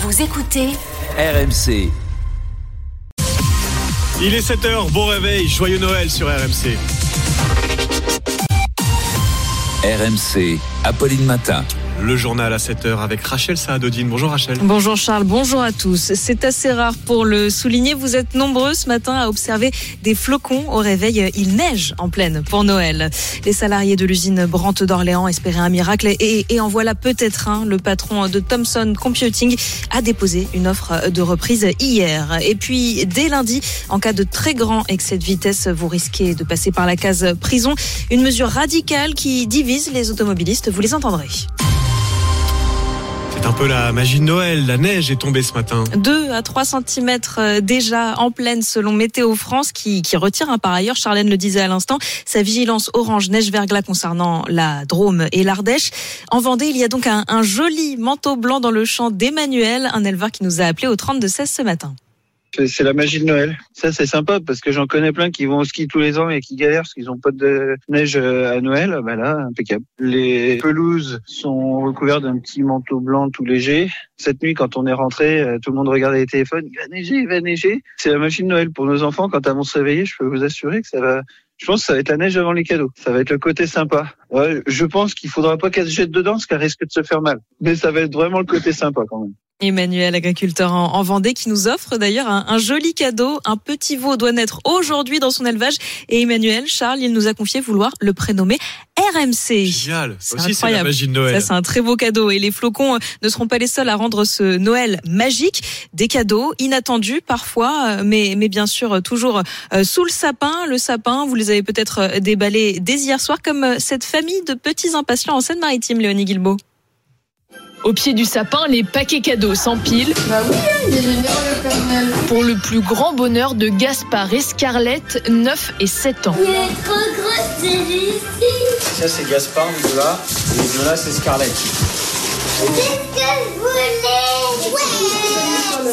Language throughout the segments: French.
Vous écoutez RMC. Il est 7h, bon réveil, joyeux Noël sur RMC. RMC, Apolline Matin. Le journal à 7h avec Rachel Saadodine. Bonjour Rachel. Bonjour Charles, bonjour à tous. C'est assez rare pour le souligner. Vous êtes nombreux ce matin à observer des flocons au réveil. Il neige en pleine pour Noël. Les salariés de l'usine Brandt d'Orléans espéraient un miracle et en voilà peut-être un. Le patron de Thomson Computing a déposé une offre de reprise hier. Et puis dès lundi, en cas de très grand excès de vitesse, vous risquez de passer par la case prison. Une mesure radicale qui divise les automobilistes. Vous les entendrez. C'est un peu la magie de Noël, la neige est tombée ce matin. 2 à 3 cm déjà en pleine selon Météo France qui retire par ailleurs, Charlène le disait à l'instant, sa vigilance orange neige-verglas concernant la Drôme et l'Ardèche. En Vendée, il y a donc un joli manteau blanc dans le champ d'Emmanuel, un éleveur qui nous a appelé au 32-16 ce matin. C'est la magie de Noël. Ça, c'est sympa parce que j'en connais plein qui vont au ski tous les ans et qui galèrent parce qu'ils n'ont pas de neige à Noël. Ben là, impeccable. Les pelouses sont recouvertes d'un petit manteau blanc tout léger. Cette nuit, quand on est rentré, tout le monde regardait les téléphones. Il va neiger. C'est la magie de Noël pour nos enfants. Quand elles vont se réveiller, je peux vous assurer que ça va... Je pense que ça va être la neige avant les cadeaux. Ça va être le côté sympa. Ouais, je pense qu'il faudra pas qu'elle se jette dedans parce qu'elle risque de se faire mal. Mais ça va être vraiment le côté sympa quand même. Emmanuel, agriculteur en Vendée, qui nous offre d'ailleurs un joli cadeau. Un petit veau doit naître aujourd'hui dans son élevage. Et Emmanuel, Charles, il nous a confié vouloir le prénommer RMC. Génial. C'est aussi, incroyable. C'est la magie de Noël. Ça, c'est un très beau cadeau. Et les flocons ne seront pas les seuls à rendre ce Noël magique. Des cadeaux inattendus parfois, mais bien sûr toujours sous le sapin. Le sapin, vous les avez peut-être déballés dès hier soir, comme cette famille de petits impatients en Seine-Maritime, Léonie Guilbeault. Au pied du sapin, les paquets cadeaux s'empilent. Bah oui, il est généreux le Père Noël. Pour le plus grand bonheur de Gaspard et Scarlett, 9 et 7 ans. Il est trop gros, c'est ici. Ça c'est Gaspard, Nicolas, et Nicolas c'est Scarlett. C'est ce que je voulais. Ouais,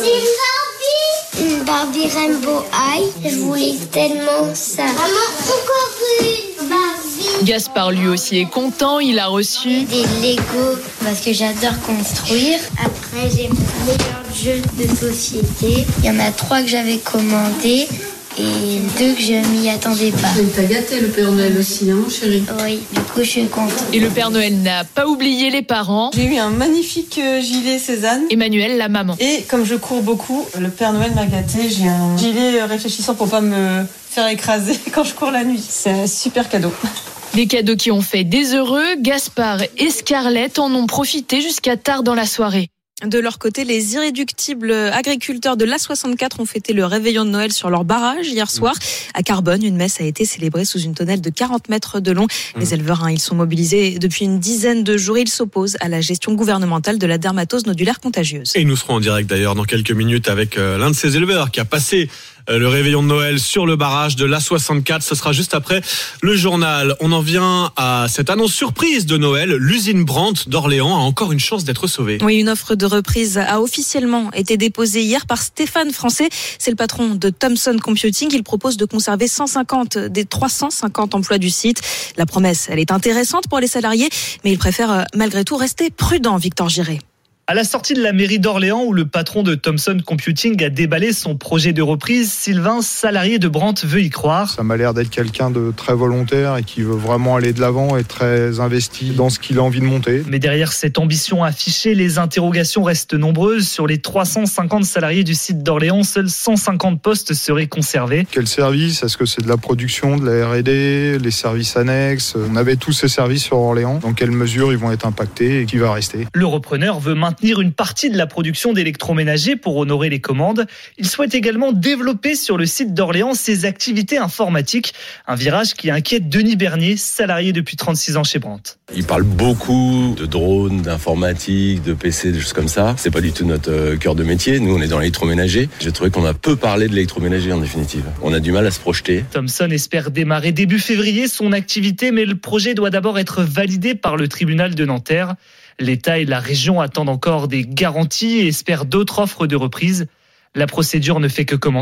c'est une Barbie Rainbow High. Je voulais tellement ça. Maman, encore une Barbie. Gaspard lui aussi est content, il a reçu des Lego parce que j'adore construire. Après, j'ai mon meilleur jeu de société. Il y en a 3 que j'avais commandés et 2 que je m'y attendais pas. Il t'a gâté le Père Noël aussi, hein, mon chéri. Oui, du coup, je suis contente. Et le Père Noël n'a pas oublié les parents. J'ai eu un magnifique gilet Cézanne. Emmanuel, la maman. Et comme je cours beaucoup, le Père Noël m'a gâté. J'ai un gilet réfléchissant pour pas me faire écraser quand je cours la nuit. C'est un super cadeau. Des cadeaux qui ont fait des heureux. Gaspard et Scarlett en ont profité jusqu'à tard dans la soirée. De leur côté, les irréductibles agriculteurs de l'A64 ont fêté le réveillon de Noël sur leur barrage hier soir. À Carbone, une messe a été célébrée sous une tonnelle de 40 mètres de long. Les éleveurs, ils sont mobilisés depuis une dizaine de jours. Ils s'opposent à la gestion gouvernementale de la dermatose nodulaire contagieuse. Et nous serons en direct d'ailleurs dans quelques minutes avec l'un de ces éleveurs qui a passé le réveillon de Noël sur le barrage de l'A64. Ce sera juste après le journal. On en vient à cette annonce surprise de Noël. L'usine Brandt d'Orléans a encore une chance d'être sauvée. Oui, une offre de reprise a officiellement été déposée hier par Stéphane Français. C'est le patron de Thomson Computing. Il propose de conserver 150 des 350 emplois du site. La promesse, elle est intéressante pour les salariés, mais il préfère malgré tout rester prudent, Victor Giré. À la sortie de la mairie d'Orléans, où le patron de Thomson Computing a déballé son projet de reprise, Sylvain, salarié de Brandt, veut y croire. Ça m'a l'air d'être quelqu'un de très volontaire et qui veut vraiment aller de l'avant et très investi dans ce qu'il a envie de monter. Mais derrière cette ambition affichée, les interrogations restent nombreuses. Sur les 350 salariés du site d'Orléans, seuls 150 postes seraient conservés. Quel service ? Est-ce que c'est de la production, de la R&D, les services annexes ? On avait tous ces services sur Orléans. Dans quelle mesure ils vont être impactés et qui va rester ? Le repreneur veut maintenir une partie de la production d'électroménagers pour honorer les commandes. Il souhaite également développer sur le site d'Orléans ses activités informatiques. Un virage qui inquiète Denis Bernier, salarié depuis 36 ans chez Brandt. Il parle beaucoup de drones, d'informatique, de PC, des choses comme ça. C'est pas du tout notre cœur de métier. Nous, on est dans l'électroménager. J'ai trouvé qu'on a peu parlé de l'électroménager en définitive. On a du mal à se projeter. Thomson espère démarrer début février son activité, mais le projet doit d'abord être validé par le tribunal de Nanterre. L'État et la région attendent encore des garanties et espèrent d'autres offres de reprise. La procédure ne fait que commencer.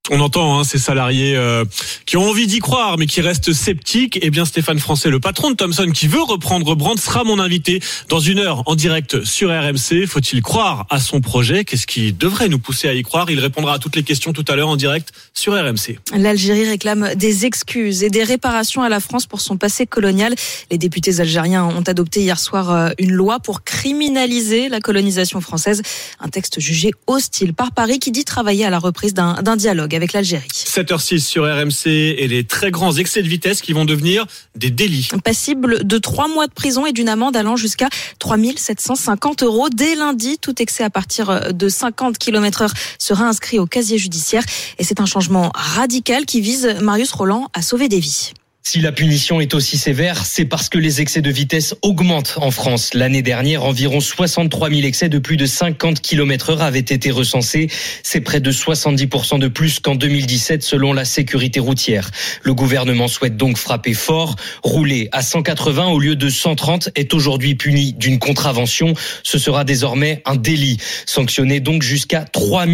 On entend ces salariés qui ont envie d'y croire mais qui restent sceptiques. Eh bien Stéphane Francet, le patron de Thomson qui veut reprendre Brandt, sera mon invité dans 1 heure en direct sur RMC. Faut-il croire à son projet? Qu'est-ce qui devrait nous pousser à y croire? Il répondra à toutes les questions tout à l'heure en direct sur RMC. L'Algérie réclame des excuses et des réparations à la France pour son passé colonial. Les députés algériens ont adopté hier soir une loi pour criminaliser la colonisation française. Un texte jugé hostile par Paris qui dit travailler à la reprise d'un dialogue avec l'Algérie. 7h06 sur RMC et les très grands excès de vitesse qui vont devenir des délits. Passible de 3 mois de prison et d'une amende allant jusqu'à 3 750 €. Dès lundi, tout excès à partir de 50 km/h sera inscrit au casier judiciaire. Et c'est un changement radical qui vise, Marius Roland, à sauver des vies. Si la punition est aussi sévère, c'est parce que les excès de vitesse augmentent en France. L'année dernière, environ 63 000 excès de plus de 50 km/h avaient été recensés. C'est près de 70% de plus qu'en 2017 selon la sécurité routière. Le gouvernement souhaite donc frapper fort. Rouler à 180 au lieu de 130 est aujourd'hui puni d'une contravention. Ce sera désormais un délit. Sanctionné donc jusqu'à 3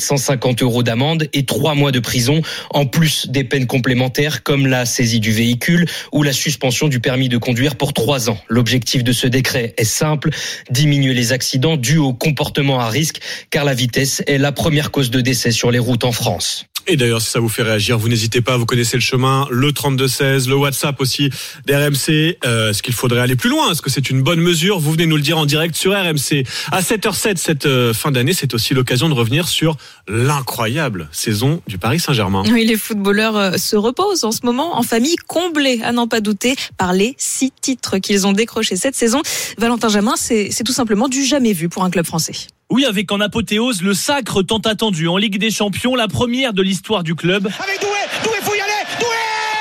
750 € d'amende et 3 mois de prison, en plus des peines complémentaires comme la saisie du véhicule ou la suspension du permis de conduire pour 3 ans. L'objectif de ce décret est simple, diminuer les accidents dus au comportement à risque, car la vitesse est la première cause de décès sur les routes en France. Et d'ailleurs, si ça vous fait réagir, vous n'hésitez pas, vous connaissez le chemin, le 32-16, le WhatsApp aussi d'RMC. Est-ce qu'il faudrait aller plus loin? Est-ce que c'est une bonne mesure? Vous venez nous le dire en direct sur RMC. À 7h07, cette fin d'année, c'est aussi l'occasion de revenir sur l'incroyable saison du Paris Saint-Germain. Oui, les footballeurs se reposent en ce moment en famille, comblés, à n'en pas douter, par les 6 titres qu'ils ont décrochés cette saison. Valentin Jamin, c'est tout simplement du jamais vu pour un club français. Oui, avec en apothéose le sacre tant attendu en Ligue des Champions, la première de l'histoire du club. Avec Doué, faut y aller, Doué!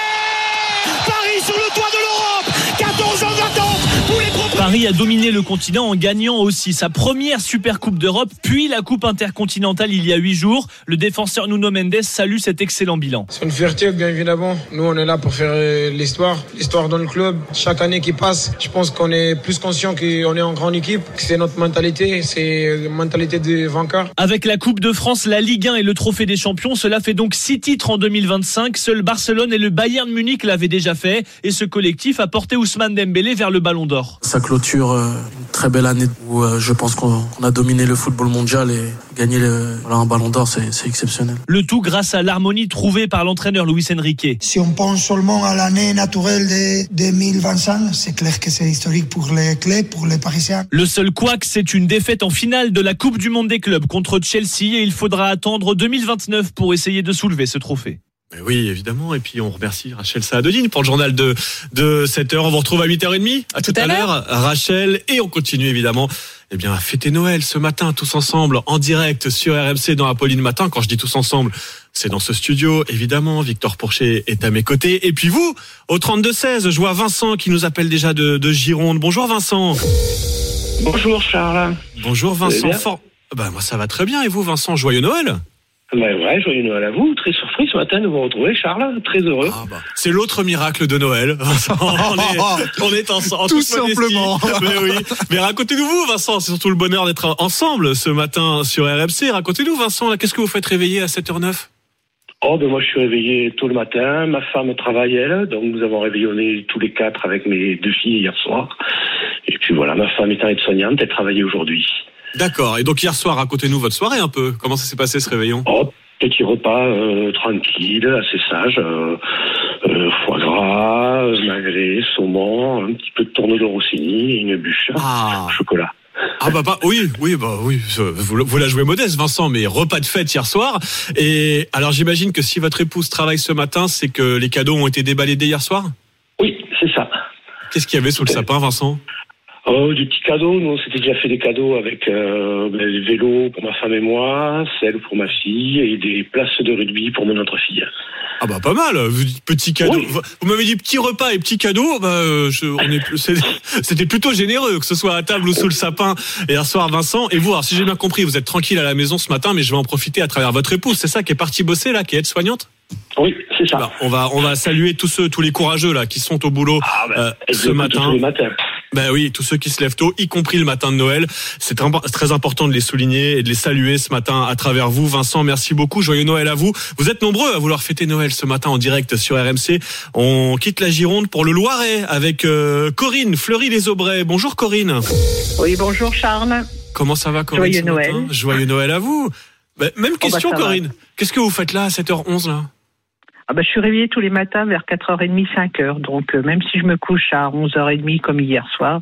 Paris sur le toit de l'Europe, 14 ans d'attente pour les propriétaires. Paris a dominé le continent en gagnant aussi sa première Super Coupe d'Europe, puis la Coupe intercontinentale il y a 8 jours. Le défenseur Nuno Mendes salue cet excellent bilan. C'est une fierté, bien évidemment. Nous, on est là pour faire l'histoire dans le club. Chaque année qui passe, je pense qu'on est plus conscient qu'on est en grande équipe, que c'est notre mentalité, c'est la mentalité des vainqueurs. Avec la Coupe de France, la Ligue 1 et le Trophée des Champions, cela fait donc 6 titres en 2025. Seuls Barcelone et le Bayern Munich l'avaient déjà fait. Et ce collectif a porté Ousmane Dembélé vers le Ballon d'Or. Ça clôture une très belle année où je pense qu'on a dominé le football mondial et gagner un Ballon d'Or, c'est exceptionnel. Le tout grâce à l'harmonie trouvée par l'entraîneur Luis Enrique. Si on pense seulement à l'année naturelle de 2025, c'est clair que c'est historique pour les clubs, pour les Parisiens. Le seul couac, c'est une défaite en finale de la Coupe du Monde des clubs contre Chelsea et il faudra attendre 2029 pour essayer de soulever ce trophée. Oui, évidemment. Et puis, on remercie Rachel Saadodine pour le journal de 7h. On vous retrouve à 8h30. À tout à l'heure, Rachel. Et on continue, évidemment, à fêter Noël ce matin, tous ensemble, en direct sur RMC dans Apolline Matin. Quand je dis tous ensemble, c'est dans ce studio, évidemment. Victor Pourchet est à mes côtés. Et puis vous, au 32-16, je vois Vincent qui nous appelle déjà de Gironde. Bonjour, Vincent. Bonjour, Charles. Bonjour, Vincent. Moi, ça va très bien. Et vous, Vincent, joyeux Noël? Ouais, joyeux Noël à vous. Très surpris ce matin de vous retrouver, Charles. Très heureux. C'est l'autre miracle de Noël, Vincent. On est ensemble. Tout simplement. Mais oui. Mais racontez-nous, Vincent. C'est surtout le bonheur d'être ensemble ce matin sur RMC. Racontez-nous, Vincent, qu'est-ce que vous faites réveiller à 7h09? Moi, je suis réveillé tôt le matin. Ma femme travaille, elle. Donc, nous avons réveillonné tous les 4 avec mes 2 filles hier soir. Et puis voilà, ma femme étant aide-soignante, elle travaillait aujourd'hui. D'accord. Et donc hier soir, racontez-nous votre soirée un peu. Comment ça s'est passé ce réveillon? Petit repas tranquille, assez sage. Foie gras, magret, saumon, un petit peu de tourneau de Rossini, une bûche, chocolat. Oui. Vous la jouez modeste, Vincent, mais repas de fête hier soir. Et alors j'imagine que si votre épouse travaille ce matin, c'est que les cadeaux ont été déballés dès hier soir? Oui, c'est ça. Qu'est-ce qu'il y avait sous le sapin, Vincent? Des petits cadeaux. Nous, on s'était déjà fait des cadeaux avec des vélos pour ma femme et moi, celles pour ma fille et des places de rugby pour mon autre fille. Pas mal. Vous dites petits cadeaux. Oui. Vous m'avez dit petits repas et petits cadeaux. C'était plutôt généreux, que ce soit à table ou sous le sapin hier soir, Vincent. Et vous, alors, si j'ai bien compris, vous êtes tranquille à la maison ce matin, mais je vais en profiter à travers votre épouse. C'est ça qui est partie bosser là, qui est aide-soignante? Oui, c'est ça. On va saluer tous les courageux là qui sont au boulot ce matin. Ben oui, tous ceux qui se lèvent tôt, y compris le matin de Noël. C'est très important de les souligner et de les saluer ce matin à travers vous. Vincent, merci beaucoup. Joyeux Noël à vous. Vous êtes nombreux à vouloir fêter Noël ce matin en direct sur RMC. On quitte la Gironde pour le Loiret avec Corinne, Fleury-les-Aubrais. Bonjour Corinne. Oui, bonjour Charles. Comment ça va Corinne? Joyeux Noël. Joyeux Noël à vous. Ben, même question Corinne. Va. Qu'est-ce que vous faites là à 7h11 là? Je suis réveillée tous les matins vers 4h30, 5h. Donc, même si je me couche à 11h30 comme hier soir,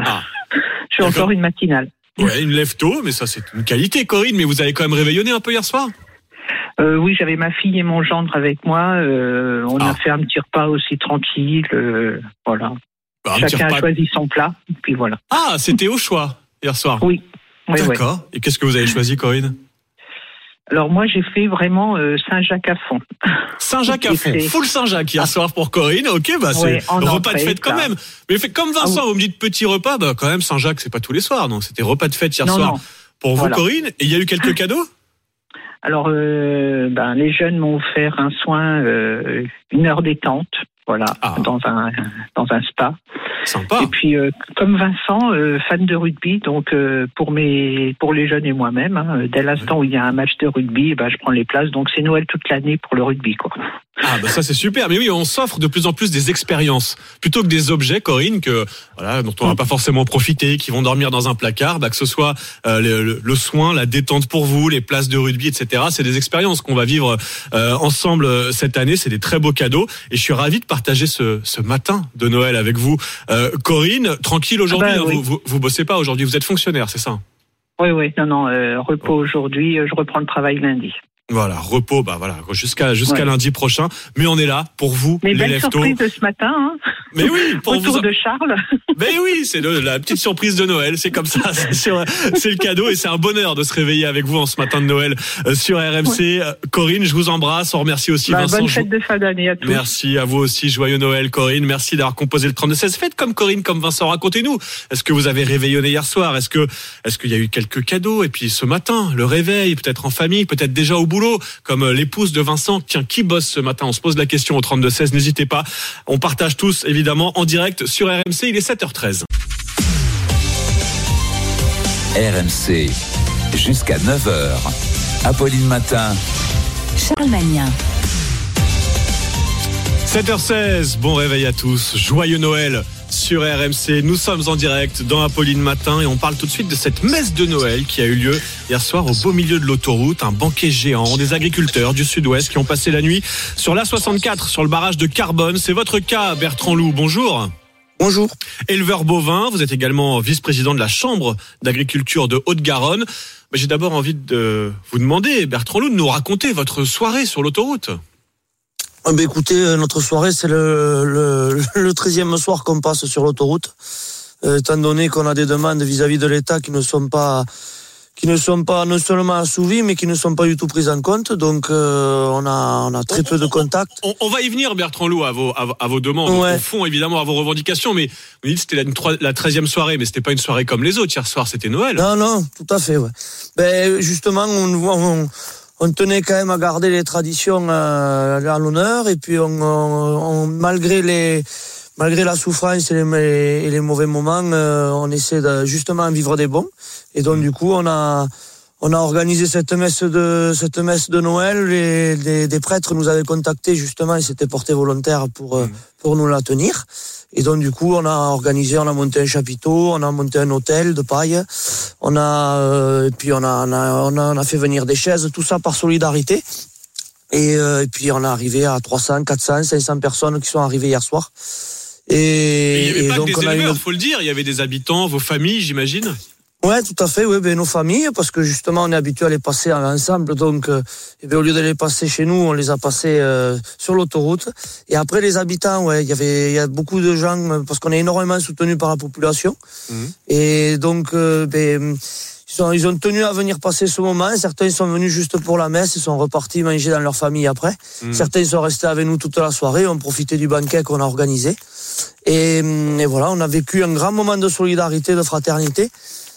je suis encore une matinale. Ouais, une lève tôt, mais ça, c'est une qualité, Corinne. Mais vous avez quand même réveillonné un peu hier soir? Oui, j'avais ma fille et mon gendre avec moi. On a fait un petit repas aussi tranquille. Voilà. Chacun a choisi son plat. Et puis voilà. Ah, c'était au choix hier soir? Oui. D'accord. Et qu'est-ce que vous avez choisi, Corinne? Alors moi j'ai fait vraiment Saint-Jacques à fond. Saint-Jacques à fond, full Saint-Jacques hier soir pour Corinne. Ok, c'est repas de fête quand même. Mais comme Vincent, vous me dites petit repas, quand même Saint-Jacques c'est pas tous les soirs, donc c'était repas de fête hier soir pour vous Corinne. Et il y a eu quelques cadeaux? Alors les jeunes m'ont offert un soin, une heure détente, dans un spa. Sympa. Et puis comme Vincent, fan de rugby, donc pour les jeunes et moi-même, dès l'instant où il y a un match de rugby, je prends les places. Donc c'est Noël toute l'année pour le rugby, quoi. Ah ça c'est super. Mais oui, on s'offre de plus en plus des expériences plutôt que des objets, Corinne, dont on va pas forcément profiter, qui vont dormir dans un placard. Que ce soit le soin, la détente pour vous, les places de rugby, etc. C'est des expériences qu'on va vivre ensemble cette année. C'est des très beaux cadeaux et je suis ravi de partager ce matin de Noël avec vous. Corinne, tranquille aujourd'hui, oui. Vous bossez pas aujourd'hui, vous êtes fonctionnaire, c'est ça? Oui, repos aujourd'hui, je reprends le travail lundi. Voilà, repos, jusqu'à lundi prochain. Mais on est là pour vous, les belle lève-tôt. Surprise de ce matin, hein. Mais oui, pour Autour de Charles. Mais oui, c'est la petite surprise de Noël, c'est comme ça, c'est le cadeau et c'est un bonheur de se réveiller avec vous en ce matin de Noël sur RMC. Ouais. Corinne, je vous embrasse, on remercie aussi Vincent. Bonne fête de fin d'année à tous. Merci à vous aussi, joyeux Noël Corinne, merci d'avoir composé le 32-16. Faites comme Corinne, comme Vincent, racontez-nous. Est-ce que vous avez réveillonné hier soir? Est-ce qu'il y a eu quelques cadeaux? Et puis ce matin, le réveil, peut-être en famille, peut-être déjà au boulot, comme l'épouse de Vincent. Tiens, qui bosse ce matin? On se pose la question au 32-16, n'hésitez pas. On partage tous, évidemment, en direct sur RMC, il est 7h13. RMC, jusqu'à 9h. Apolline Matin. Charles Magnin. 7h16, bon réveil à tous, joyeux Noël sur RMC. Nous sommes en direct dans Apolline Matin et on parle tout de suite de cette messe de Noël qui a eu lieu hier soir au beau milieu de l'autoroute. Un banquet géant, des agriculteurs du sud-ouest qui ont passé la nuit sur l'A64, sur le barrage de Carbone. C'est votre cas, Bertrand Loup, bonjour. Bonjour. Éleveur bovin, vous êtes également vice-président de la Chambre d'agriculture de Haute-Garonne. J'ai d'abord envie de vous demander, Bertrand Loup, de nous raconter votre soirée sur l'autoroute. Écoutez, notre soirée, c'est le 13e soir qu'on passe sur l'autoroute. Étant donné qu'on a des demandes vis-à-vis de l'État qui ne sont pas non seulement assouvies, mais qui ne sont pas du tout prises en compte. Donc, on a très peu de contacts. On va y venir, Bertrand Loup, à vos demandes. Ouais. Au fond, évidemment, à vos revendications. Mais vous dites que c'était la 13e soirée, mais c'était pas une soirée comme les autres. Hier soir, c'était Noël. Non, tout à fait, ouais. Justement, on tenait quand même à garder les traditions à l'honneur, et puis malgré la souffrance et les mauvais moments, on essaie justement vivre des bons. Et donc du coup, on a organisé cette messe de Noël. Des prêtres nous avaient contactés justement et s'étaient portés volontaires pour nous la tenir. Et donc du coup, on a monté un chapiteau, on a monté un hôtel de paille, et puis on a fait venir des chaises, tout ça par solidarité. Et puis on est arrivé à 300, 400, 500 personnes qui sont arrivées hier soir. Et il n'y avait pas que des éleveurs, faut le dire, il y avait des habitants, vos familles, j'imagine. Ouais, tout à fait, oui, nos familles, parce que justement on est habitué à les passer ensemble, donc au lieu de les passer chez nous, on les a passés sur l'autoroute. Et après les habitants, il y a beaucoup de gens, parce qu'on est énormément soutenus par la population. Et donc ils ont tenu à venir passer ce moment. Certains sont venus juste pour la messe, ils sont repartis manger dans leur famille après. Certains sont restés avec nous toute la soirée, ont profité du banquet qu'on a organisé. Et voilà, on a vécu un grand moment de solidarité, de fraternité.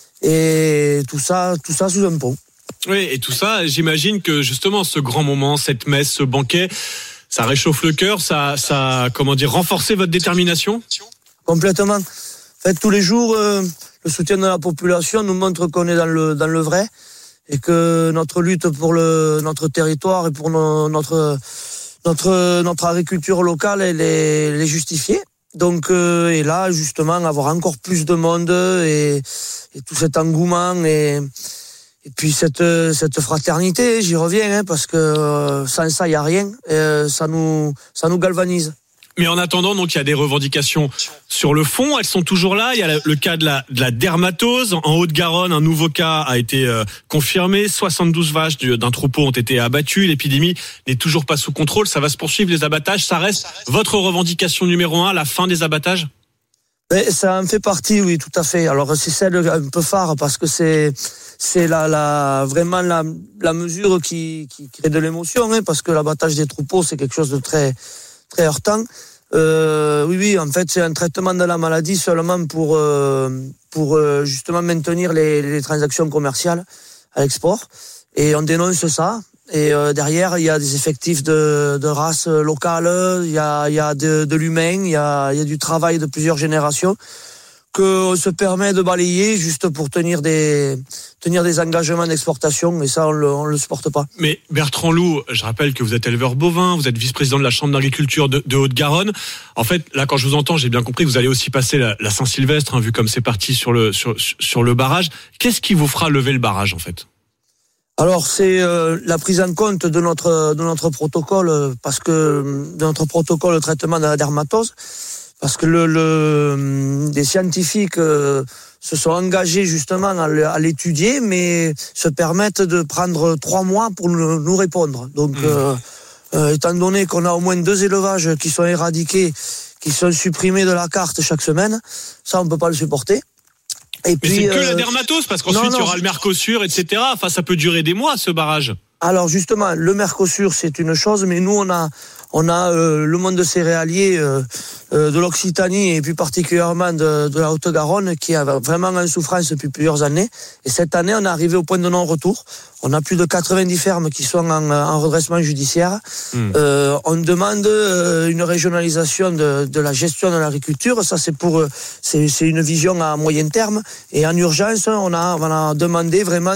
Et tout ça sous un pont. Oui, et tout ça, j'imagine que justement ce grand moment, cette messe, ce banquet, ça réchauffe le cœur, ça renforcer votre détermination? Complètement. fait, tous les jours, le soutien de la population nous montre qu'on est dans le vrai et que notre lutte pour notre territoire et pour notre agriculture locale, elle est justifiée. Donc, et là, justement, avoir encore plus de monde et tout cet engouement et puis cette fraternité, j'y reviens, parce que sans ça, il y a rien. Et ça nous galvanise. Mais en attendant, donc, il y a des revendications sur le fond. Elles sont toujours là. Il y a le cas de la dermatose. En Haute-Garonne, un nouveau cas a été confirmé. 72 vaches d'un troupeau ont été abattues. L'épidémie n'est toujours pas sous contrôle. Ça va se poursuivre, les abattages. Ça reste votre revendication numéro 1, la fin des abattages? Ça en fait partie, oui, tout à fait. Alors, c'est celle un peu phare parce que c'est vraiment la mesure qui crée de l'émotion, parce que l'abattage des troupeaux, c'est quelque chose de très, très heurtant. Oui, en fait, c'est un traitement de la maladie seulement pour justement maintenir les transactions commerciales à l'export. Et on dénonce ça. Et derrière, il y a des effectifs de races locales, il y a de l'humain, il y a du travail de plusieurs générations qu'on se permet de balayer juste pour tenir des engagements d'exportation, et ça, on le supporte pas. Mais Bertrand Loup, je rappelle que vous êtes éleveur bovin, vous êtes vice-président de la Chambre d'agriculture de Haute-Garonne. En fait, là, quand je vous entends, j'ai bien compris que vous allez aussi passer la Saint-Sylvestre, vu comme c'est parti sur le barrage. Qu'est-ce qui vous fera lever le barrage, en fait? Alors, c'est la prise en compte de notre protocole, parce que de notre protocole de traitement de la dermatose, parce que des scientifiques se sont engagés justement à l'étudier, mais se permettent de prendre 3 mois pour nous répondre. Donc, étant donné qu'on a au moins 2 élevages qui sont éradiqués, qui sont supprimés de la carte chaque semaine, ça, on peut pas le supporter. Et puis, c'est que la dermatose, parce qu'ensuite il y aura le Mercosur, etc. Enfin, ça peut durer des mois, ce barrage. Alors justement, le Mercosur, c'est une chose, mais nous, on a le monde céréalier de l'Occitanie et plus particulièrement de la Haute-Garonne qui est vraiment en souffrance depuis plusieurs années. Et cette année, on est arrivé au point de non-retour. On a plus de 90 fermes qui sont en redressement judiciaire. On demande une régionalisation de la gestion de l'agriculture. Ça, c'est une vision à moyen terme. Et en urgence, on a demandé vraiment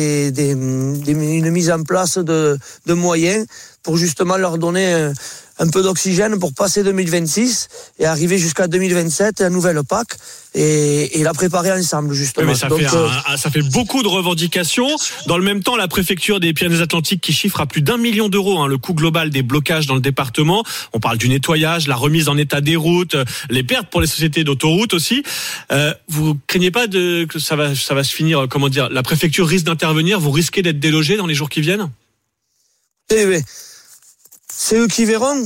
une mise en place de moyens pour justement leur donner un peu d'oxygène pour passer 2026 et arriver jusqu'à 2027, la nouvelle PAC, et la préparer ensemble, justement. Oui, mais ça fait beaucoup de revendications. Dans le même temps, la préfecture des Pyrénées-Atlantiques qui chiffre à plus d'1 million d'euros le coût global des blocages dans le département. On parle du nettoyage, la remise en état des routes, les pertes pour les sociétés d'autoroutes aussi. Vous craignez pas que ça va se finir, la préfecture risque d'intervenir, vous risquez d'être délogé dans les jours qui viennent? Oui. C'est eux qui verront.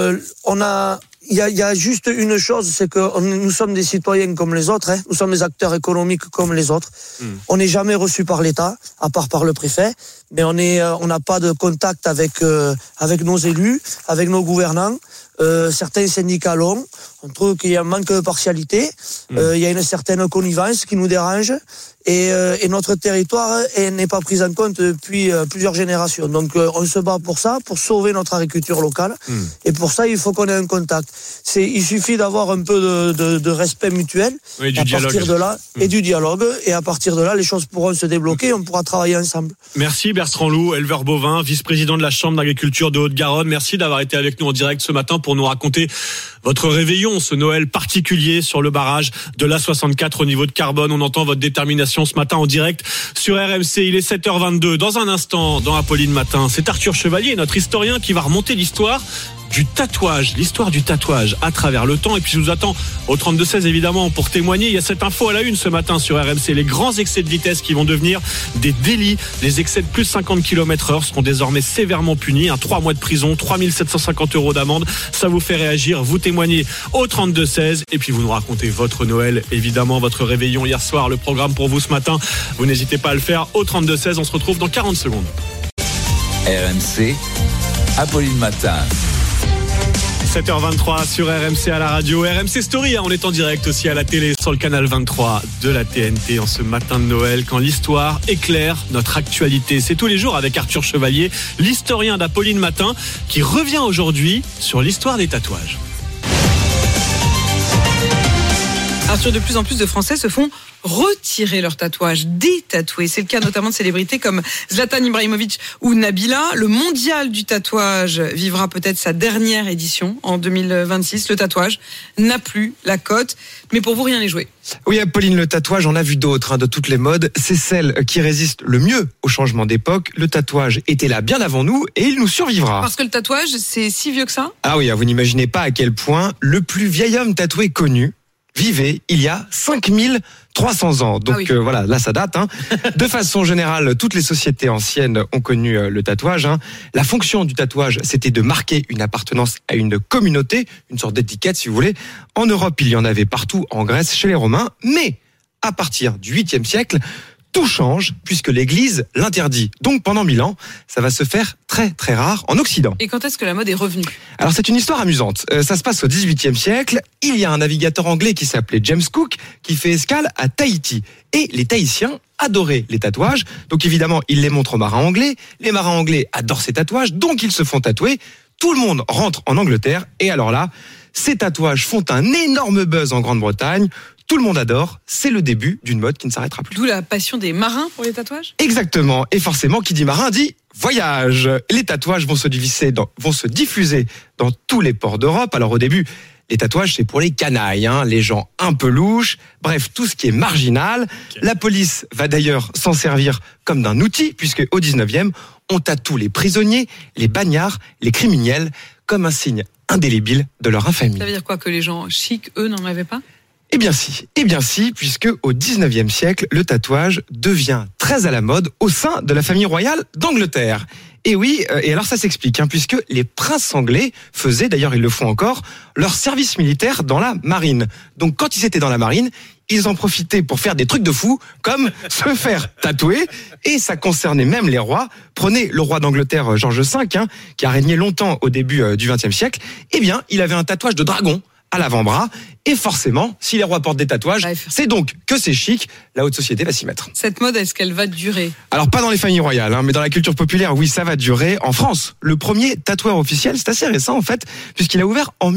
Il y a juste une chose, c'est que nous sommes des citoyens comme les autres. Nous sommes des acteurs économiques comme les autres. On n'est jamais reçu par l'État, à part par le préfet. Mais on n'a pas de contact avec nos élus, avec nos gouvernants. Certains syndicats l'ont. On trouve qu'il y a un manque de partialité. Il y a une certaine connivence qui nous dérange. Et notre territoire n'est pas pris en compte depuis plusieurs générations. Donc on se bat pour ça, pour sauver notre agriculture locale. Et pour ça, il faut qu'on ait un contact. Il suffit d'avoir un peu de respect mutuel. Oui, du dialogue. Partir de là, et du dialogue. Et à partir de là, les choses pourront se débloquer. On pourra travailler ensemble. Merci Bertrand Loup, éleveur bovin, vice-président de la Chambre d'agriculture de Haute-Garonne. Merci d'avoir été avec nous en direct ce matin pour nous raconter votre réveillon, ce Noël particulier sur le barrage de l'A64 au niveau de Carbone. On entend votre détermination ce matin en direct sur RMC. Il est 7h22. Dans un instant, dans Apolline Matin, c'est Arthur Chevalier, notre historien, qui va remonter l'histoire du tatouage, l'histoire du tatouage à travers le temps. Et puis je vous attends au 32-16 évidemment pour témoigner. Il y a cette info à la une ce matin sur RMC, les grands excès de vitesse qui vont devenir des délits. Les excès de plus de 50 km/h seront désormais sévèrement punis. 3 mois de prison, 3 750 € d'amende. Ça vous fait réagir, vous témoignez au 32-16 et puis vous nous racontez votre Noël, évidemment votre réveillon hier soir, le programme pour vous ce matin. Vous n'hésitez pas à le faire au 32-16. On se retrouve dans 40 secondes. RMC, Apolline Matin. 7h23 sur RMC à la radio, RMC Story, on est en direct aussi à la télé sur le canal 23 de la TNT en ce matin de Noël quand l'histoire éclaire notre actualité. C'est tous les jours avec Arthur Chevalier, l'historien d'Apolline Matin, qui revient aujourd'hui sur l'histoire des tatouages. Arthur, de plus en plus de Français se font retirer leurs tatouages, détatouer. C'est le cas notamment de célébrités comme Zlatan Ibrahimovic ou Nabila. Le mondial du tatouage vivra peut-être sa dernière édition en 2026. Le tatouage n'a plus la cote, mais pour vous, rien n'est joué. Oui, Apolline, le tatouage, on a vu d'autres de toutes les modes. C'est celle qui résiste le mieux au changement d'époque. Le tatouage était là bien avant nous et il nous survivra. Parce que le tatouage, c'est si vieux que ça ? Ah oui, vous n'imaginez pas à quel point le plus vieil homme tatoué connu vivait il y a 5300 ans. Donc voilà, là ça date. De façon générale, toutes les sociétés anciennes ont connu le tatouage. La fonction du tatouage, c'était de marquer une appartenance à une communauté, une sorte d'étiquette si vous voulez. En Europe, il y en avait partout, en Grèce, chez les Romains. Mais à partir du 8e siècle, tout change puisque l'Église l'interdit. Donc pendant 1000 ans, ça va se faire très très rare en Occident. Et quand est-ce que la mode est revenue ? Alors c'est une histoire amusante. Ça se passe au 18e siècle. Il y a un navigateur anglais qui s'appelait James Cook qui fait escale à Tahiti. Et les Tahitiens adoraient les tatouages. Donc évidemment, il les montre aux marins anglais. Les marins anglais adorent ces tatouages, donc ils se font tatouer. Tout le monde rentre en Angleterre. Et alors là, ces tatouages font un énorme buzz en Grande-Bretagne. Tout le monde adore, c'est le début d'une mode qui ne s'arrêtera plus. D'où la passion des marins pour les tatouages ? Exactement, et forcément, qui dit marin dit voyage. Les tatouages vont se diffuser dans tous les ports d'Europe. Alors au début, les tatouages, c'est pour les canailles, les gens un peu louches, bref, tout ce qui est marginal. Okay. La police va d'ailleurs s'en servir comme d'un outil, puisque au 19e, on tatoue les prisonniers, les bagnards, les criminels, comme un signe indélébile de leur infamie. Ça veut dire quoi, que les gens chics, eux, n'en avaient pas ? Eh bien si, puisque au 19e siècle, le tatouage devient très à la mode au sein de la famille royale d'Angleterre. Et oui, et alors ça s'explique, puisque les princes anglais faisaient, d'ailleurs ils le font encore, leur service militaire dans la marine. Donc quand ils étaient dans la marine, ils en profitaient pour faire des trucs de fou, comme se faire tatouer, et ça concernait même les rois. Prenez le roi d'Angleterre, George V, qui a régné longtemps au début du XXe siècle, eh bien il avait un tatouage de dragon à l'avant-bras, et forcément, si les rois portent des tatouages, c'est donc que c'est chic, la haute société va s'y mettre. Cette mode, est-ce qu'elle va durer ? Alors pas dans les familles royales, mais dans la culture populaire, oui, ça va durer. En France, le premier tatoueur officiel, c'est assez récent en fait, puisqu'il a ouvert en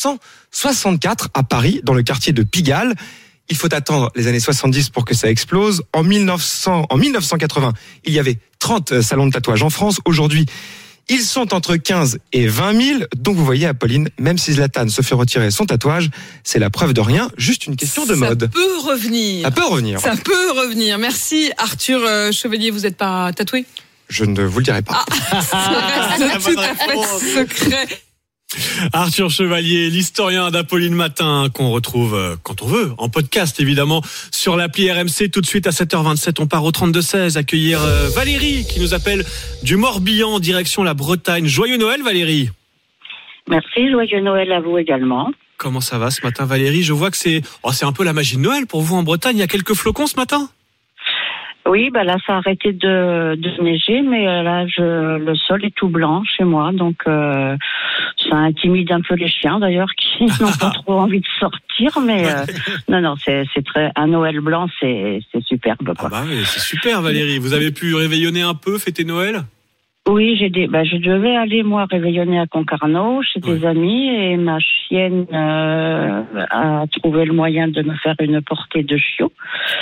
1964 à Paris, dans le quartier de Pigalle. Il faut attendre les années 70 pour que ça explose. En 1980, il y avait 30 salons de tatouage en France. Aujourd'hui, ils sont entre 15 et 20 000. Donc vous voyez, Apolline, même si Zlatan se fait retirer son tatouage, c'est la preuve de rien, juste une question de mode. Ça peut revenir. Ça peut revenir. Ça peut revenir. Merci Arthur Chevalier, vous n'êtes pas tatoué ? Je ne vous le dirai pas. Ça reste tout à fait secret. Arthur Chevalier, l'historien d'Apolline Matin, qu'on retrouve quand on veut, en podcast évidemment, sur l'appli RMC. Tout de suite à 7h27, on part au 32-16, accueillir Valérie qui nous appelle du Morbihan, direction la Bretagne. Joyeux Noël Valérie. Merci, joyeux Noël à vous également. Comment ça va ce matin Valérie ? Je vois que c'est un peu la magie de Noël pour vous en Bretagne. Il y a quelques flocons ce matin ? Oui, là ça a arrêté de neiger, mais là le sol est tout blanc chez moi, donc ça intimide un peu les chiens d'ailleurs qui n'ont pas trop envie de sortir, mais non c'est très un Noël blanc, c'est superbe quoi. Ah bah oui, c'est super Valérie. Vous avez pu réveillonner un peu, fêter Noël ? Oui, je devais aller moi réveillonner à Concarneau chez des amis et ma chienne a trouvé le moyen de me faire une portée de chiots.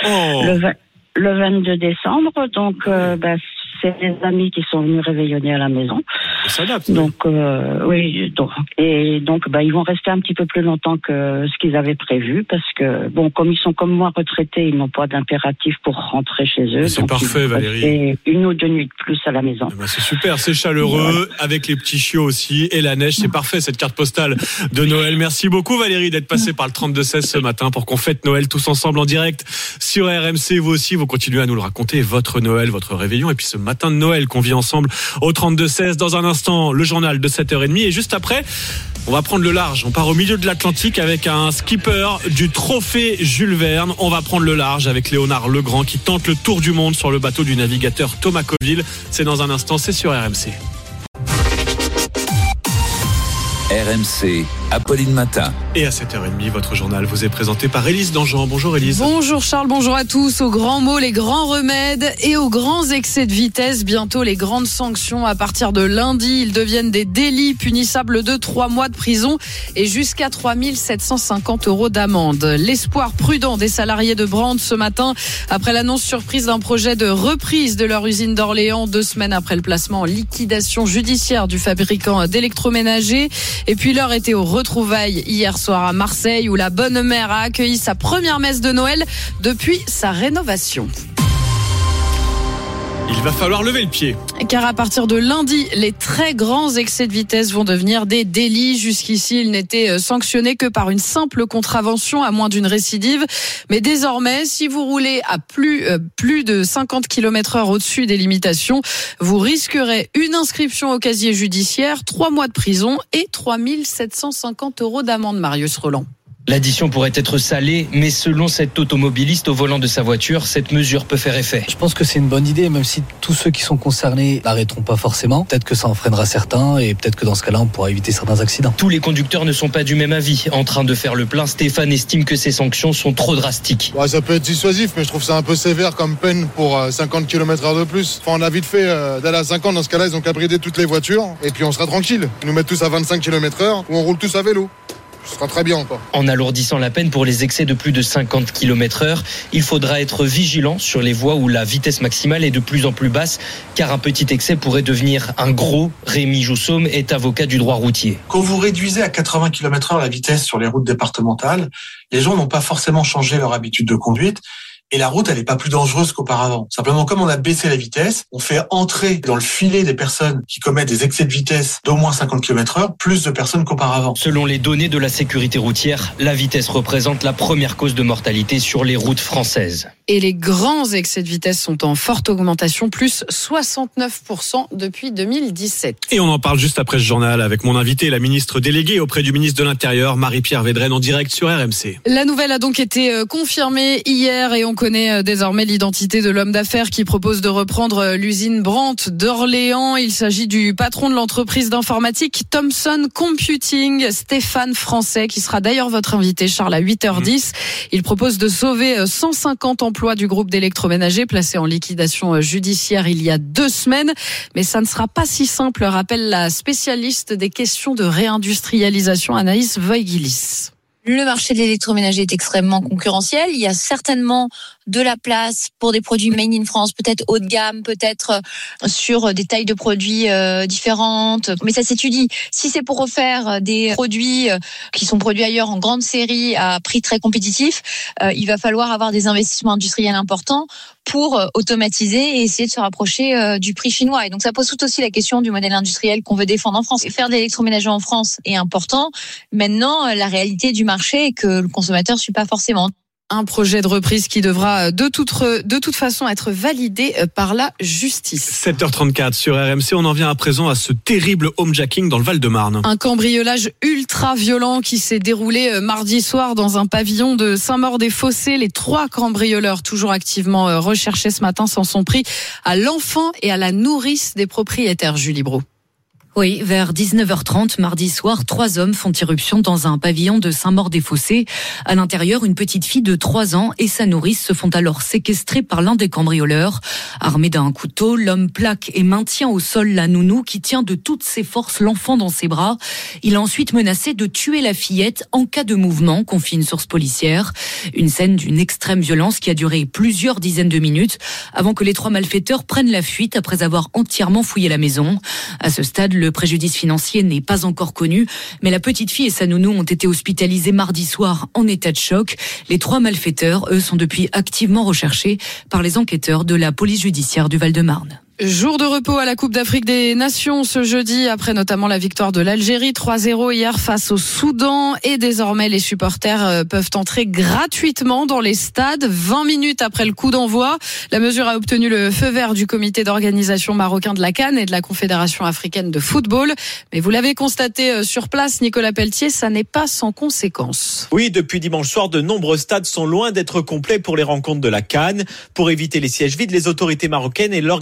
Le 22 décembre, donc c'est des amis qui sont venus réveillonner à la maison. On s'adapte. Donc ils vont rester un petit peu plus longtemps que ce qu'ils avaient prévu parce que comme ils sont comme moi retraités, ils n'ont pas d'impératif pour rentrer chez eux. C'est parfait Valérie. Une ou deux nuits de plus à la maison. C'est super, c'est chaleureux avec les petits chiots aussi et la neige, c'est parfait cette carte postale de Noël. Merci beaucoup Valérie d'être passée par le 32-16 ce matin pour qu'on fête Noël tous ensemble en direct sur RMC. Vous aussi, vous continuez à nous le raconter, votre Noël, votre réveillon et puis ce matin de Noël qu'on vit ensemble au 32-16. Dans un instant, le journal de 7h30 et juste après, on va prendre le large. On part au milieu de l'Atlantique avec un skipper du trophée Jules Verne. On va prendre le large avec Léonard Legrand qui tente le tour du monde sur le bateau du navigateur Thomas Coville. C'est dans un instant, c'est sur RMC. RMC, Apolline Matin. Et à 7h30, votre journal vous est présenté par Élise Dangean. Bonjour Élise. Bonjour Charles, bonjour à tous. Aux grands mots, les grands remèdes et aux grands excès de vitesse, bientôt les grandes sanctions. À partir de lundi, ils deviennent des délits punissables de 3 mois de prison et jusqu'à 3 750 € d'amende. L'espoir prudent des salariés de Brandt ce matin, après l'annonce surprise d'un projet de reprise de leur usine d'Orléans 2 semaines après le placement en liquidation judiciaire du fabricant d'électroménagers. Et puis l'heure était au retrouvailles hier soir à Marseille où la bonne mère a accueilli sa première messe de Noël depuis sa rénovation. Il va falloir lever le pied. Car à partir de lundi, les très grands excès de vitesse vont devenir des délits. Jusqu'ici, ils n'étaient sanctionnés que par une simple contravention à moins d'une récidive. Mais désormais, si vous roulez à plus de 50 km/h au-dessus des limitations, vous risquerez une inscription au casier judiciaire, 3 mois de prison et 3 750 € d'amende. Marius Roland. L'addition pourrait être salée, mais selon cet automobiliste au volant de sa voiture, cette mesure peut faire effet. Je pense que c'est une bonne idée, même si tous ceux qui sont concernés n'arrêteront pas forcément. Peut-être que ça en freinera certains et peut-être que dans ce cas-là, on pourra éviter certains accidents. Tous les conducteurs ne sont pas du même avis. En train de faire le plein, Stéphane estime que ces sanctions sont trop drastiques. Ouais, ça peut être dissuasif, mais je trouve ça un peu sévère comme peine pour 50 km/h de plus. Enfin, on a vite fait d'aller à 50, dans ce cas-là, ils ont qu'à brider toutes les voitures et puis on sera tranquille. Ils nous mettent tous à 25 km/h ou on roule tous à vélo. Ce sera très bien, quoi. En alourdissant la peine pour les excès de plus de 50 km/h, il faudra être vigilant sur les voies où la vitesse maximale est de plus en plus basse, car un petit excès pourrait devenir un gros. Rémi Joussaume est avocat du droit routier. Quand vous réduisez à 80 km/h la vitesse sur les routes départementales, les gens n'ont pas forcément changé leur habitude de conduite. Et la route, elle n'est pas plus dangereuse qu'auparavant. Simplement, comme on a baissé la vitesse, on fait entrer dans le filet des personnes qui commettent des excès de vitesse d'au moins 50 km/h, plus de personnes qu'auparavant. Selon les données de la sécurité routière, la vitesse représente la première cause de mortalité sur les routes françaises. Et les grands excès de vitesse sont en forte augmentation, plus 69% depuis 2017. Et on en parle juste après ce journal avec mon invité, la ministre déléguée auprès du ministre de l'Intérieur, Marie-Pierre Védrenne, en direct sur RMC. La nouvelle a donc été confirmée hier et on connaît désormais l'identité de l'homme d'affaires qui propose de reprendre l'usine Brandt d'Orléans. Il s'agit du patron de l'entreprise d'informatique Thomson Computing, Stéphane Français, qui sera d'ailleurs votre invité, Charles, à 8h10. Il propose de sauver 150 emplois du groupe d'électroménager placé en liquidation judiciaire il y a 2 semaines. Mais ça ne sera pas si simple, rappelle la spécialiste des questions de réindustrialisation, Anaïs Voigilis. Le marché de l'électroménager est extrêmement concurrentiel. Il y a certainement de la place pour des produits made in France, peut-être haut de gamme, peut-être sur des tailles de produits différentes. Mais ça s'étudie. Si c'est pour refaire des produits qui sont produits ailleurs en grande série à prix très compétitif, il va falloir avoir des investissements industriels importants pour automatiser et essayer de se rapprocher du prix chinois. Et donc ça pose tout aussi la question du modèle industriel qu'on veut défendre en France. Faire de l'électroménager en France est important. Maintenant, la réalité du marché est que le consommateur ne suit pas forcément. Un projet de reprise qui devra de toute façon être validé par la justice. 7h34 sur RMC, on en vient à présent à ce terrible homejacking dans le Val-de-Marne. Un cambriolage ultra violent qui s'est déroulé mardi soir dans un pavillon de Saint-Maur-des-Fossés. Les 3 cambrioleurs toujours activement recherchés ce matin s'en sont pris à l'enfant et à la nourrice des propriétaires. Julie Brault. Oui, vers 19h30, mardi soir, 3 hommes font irruption dans un pavillon de Saint-Maur-des-Fossés. À l'intérieur, une petite fille de 3 ans et sa nourrice se font alors séquestrer par l'un des cambrioleurs. Armé d'un couteau, l'homme plaque et maintient au sol la nounou qui tient de toutes ses forces l'enfant dans ses bras. Il a ensuite menacé de tuer la fillette en cas de mouvement, confie une source policière. Une scène d'une extrême violence qui a duré plusieurs dizaines de minutes avant que les 3 malfaiteurs prennent la fuite après avoir entièrement fouillé la maison. À ce stade, le préjudice financier n'est pas encore connu, mais la petite fille et sa nounou ont été hospitalisées mardi soir en état de choc. Les 3 malfaiteurs, eux, sont depuis activement recherchés par les enquêteurs de la police judiciaire du Val-de-Marne. Jour de repos à la Coupe d'Afrique des Nations ce jeudi, après notamment la victoire de l'Algérie 3-0 hier face au Soudan. Et désormais, les supporters peuvent entrer gratuitement dans les stades 20 minutes après le coup d'envoi. La mesure a obtenu le feu vert du comité d'organisation marocain de la CAN et de la Confédération africaine de football. Mais vous l'avez constaté sur place, Nicolas Pelletier, ça n'est pas sans conséquences. Oui, depuis dimanche soir, de nombreux stades sont loin d'être complets pour les rencontres de la CAN. Pour éviter les sièges vides, les autorités marocaines et l'organisation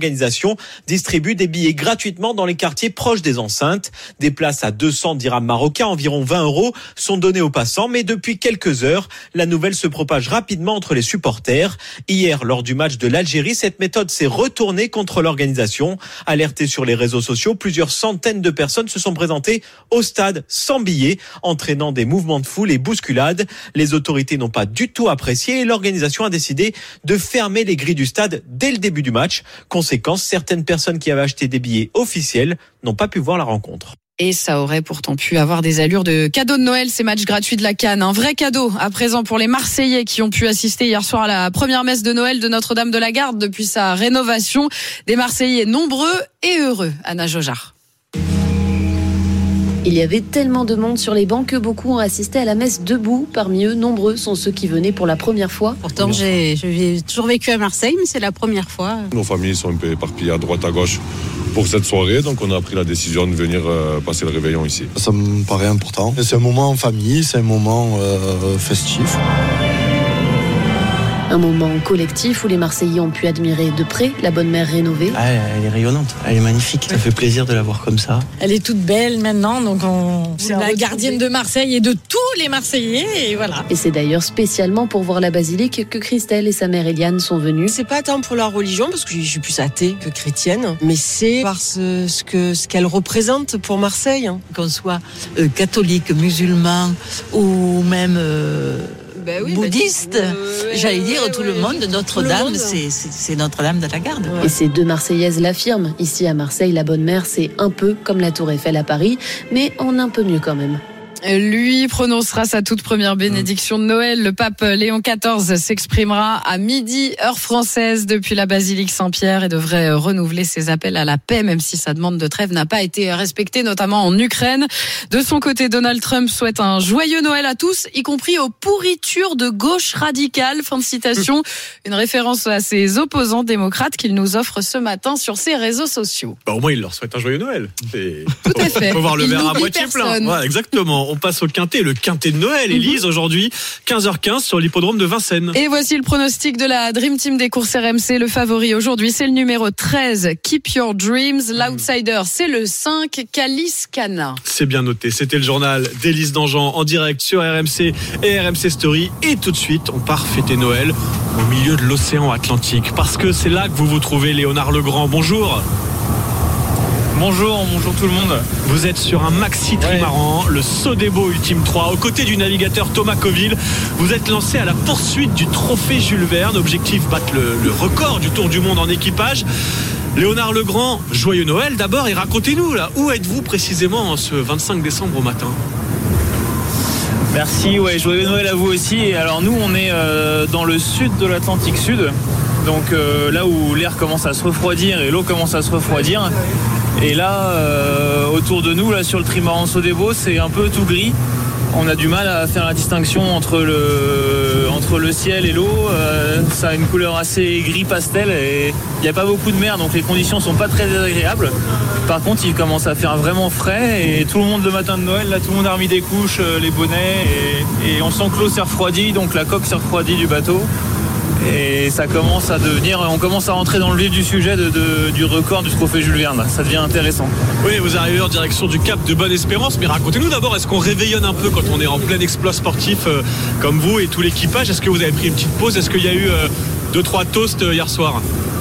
l'organisation distribue des billets gratuitement dans les quartiers proches des enceintes. Des places à 200 dirhams marocains, environ 20 €, sont données aux passants. Mais depuis quelques heures, la nouvelle se propage rapidement entre les supporters. Hier, lors du match de l'Algérie, cette méthode s'est retournée contre l'organisation. Alertée sur les réseaux sociaux, plusieurs centaines de personnes se sont présentées au stade sans billets, entraînant des mouvements de foule et bousculades. Les autorités n'ont pas du tout apprécié et l'organisation a décidé de fermer les grilles du stade dès le début du match. Conséquence, certaines personnes qui avaient acheté des billets officiels n'ont pas pu voir la rencontre. Et ça aurait pourtant pu avoir des allures de cadeau de Noël, ces matchs gratuits de la CAN. Un vrai cadeau à présent pour les Marseillais qui ont pu assister hier soir à la première messe de Noël de Notre-Dame de la Garde depuis sa rénovation. Des Marseillais nombreux et heureux. Anna Jojard. Il y avait tellement de monde sur les bancs que beaucoup ont assisté à la messe debout. Parmi eux, nombreux sont ceux qui venaient pour la première fois. Pourtant, j'ai toujours vécu à Marseille, mais c'est la première fois. Nos familles sont un peu éparpillées à droite, à gauche pour cette soirée. Donc on a pris la décision de venir passer le réveillon ici. Ça me paraît important. C'est un moment en famille, c'est un moment festif. Un moment collectif où les Marseillais ont pu admirer de près la bonne mère rénovée. Ah, elle est rayonnante, elle est magnifique. Ça fait plaisir de la voir comme ça. Elle est toute belle maintenant, donc c'est la gardienne de Marseille et de tous les Marseillais, et voilà. Et c'est d'ailleurs spécialement pour voir la basilique que Christelle et sa mère Eliane sont venues. C'est pas tant pour la religion, parce que je suis plus athée que chrétienne, mais c'est parce ce qu'elle représente pour Marseille. Qu'on soit catholique, musulman ou même... bouddhiste, j'allais dire tout le monde, Notre-Dame, c'est Notre-Dame de la Garde. Et ces deux Marseillaises l'affirment. Ici à Marseille, la Bonne Mère, c'est un peu comme la Tour Eiffel à Paris, mais en un peu mieux quand même. Lui prononcera sa toute première bénédiction de Noël. Le pape Léon XIV s'exprimera à midi, heure française, depuis la basilique Saint-Pierre et devrait renouveler ses appels à la paix, même si sa demande de trêve n'a pas été respectée, notamment en Ukraine. De son côté, Donald Trump souhaite un joyeux Noël à tous, y compris aux pourritures de gauche radicale. Fin de citation. Une référence à ses opposants démocrates qu'il nous offre ce matin sur ses réseaux sociaux. Au moins, il leur souhaite un joyeux Noël. Tout à fait. Il faut voir le verre à moitié plein. Ouais, exactement. On passe au quintet, le quintet de Noël. Élise, aujourd'hui, 15h15 sur l'hippodrome de Vincennes. Et voici le pronostic de la Dream Team des courses RMC. Le favori aujourd'hui, c'est le numéro 13, Keep Your Dreams. L'outsider, c'est le 5, Calice Cana. C'est bien noté. C'était le journal d'Élise Dangean en direct sur RMC et RMC Story. Et tout de suite, on part fêter Noël au milieu de l'océan Atlantique. Parce que c'est là que vous vous trouvez, Léonard Legrand. Bonjour. Bonjour tout le monde. Vous êtes sur un maxi trimaran, le Sodebo Ultime 3, aux côtés du navigateur Thomas Coville. Vous êtes lancé à la poursuite du trophée Jules Verne. Objectif, battre le record du Tour du Monde en équipage. Léonard Legrand, joyeux Noël d'abord, et racontez-nous là, où êtes-vous précisément ce 25 décembre au matin ? Merci, joyeux Noël à vous aussi. Alors nous, on est dans le sud de l'Atlantique Sud, donc là où l'air commence à se refroidir et l'eau commence à se refroidir. Et là, autour de nous, là sur le trimaran Sodebo, c'est un peu tout gris. On a du mal à faire la distinction entre le ciel et l'eau. Ça a une couleur assez gris pastel et il n'y a pas beaucoup de mer, donc les conditions sont pas très désagréables. Par contre, il commence à faire vraiment frais et tout le monde le matin de Noël, là, tout le monde a remis des couches, les bonnets et on sent que l'eau s'est refroidie, donc la coque s'est refroidie du bateau. Et ça commence à on commence à rentrer dans le vif du sujet du record du trophée Jules Verne. Ça devient intéressant. Oui, vous arrivez en direction du Cap de Bonne-Espérance, mais racontez-nous d'abord, est-ce qu'on réveillonne un peu quand on est en plein exploit sportif comme vous et tout l'équipage ? Est-ce que vous avez pris une petite pause ? Est-ce qu'il y a eu 2-3 toasts hier soir ?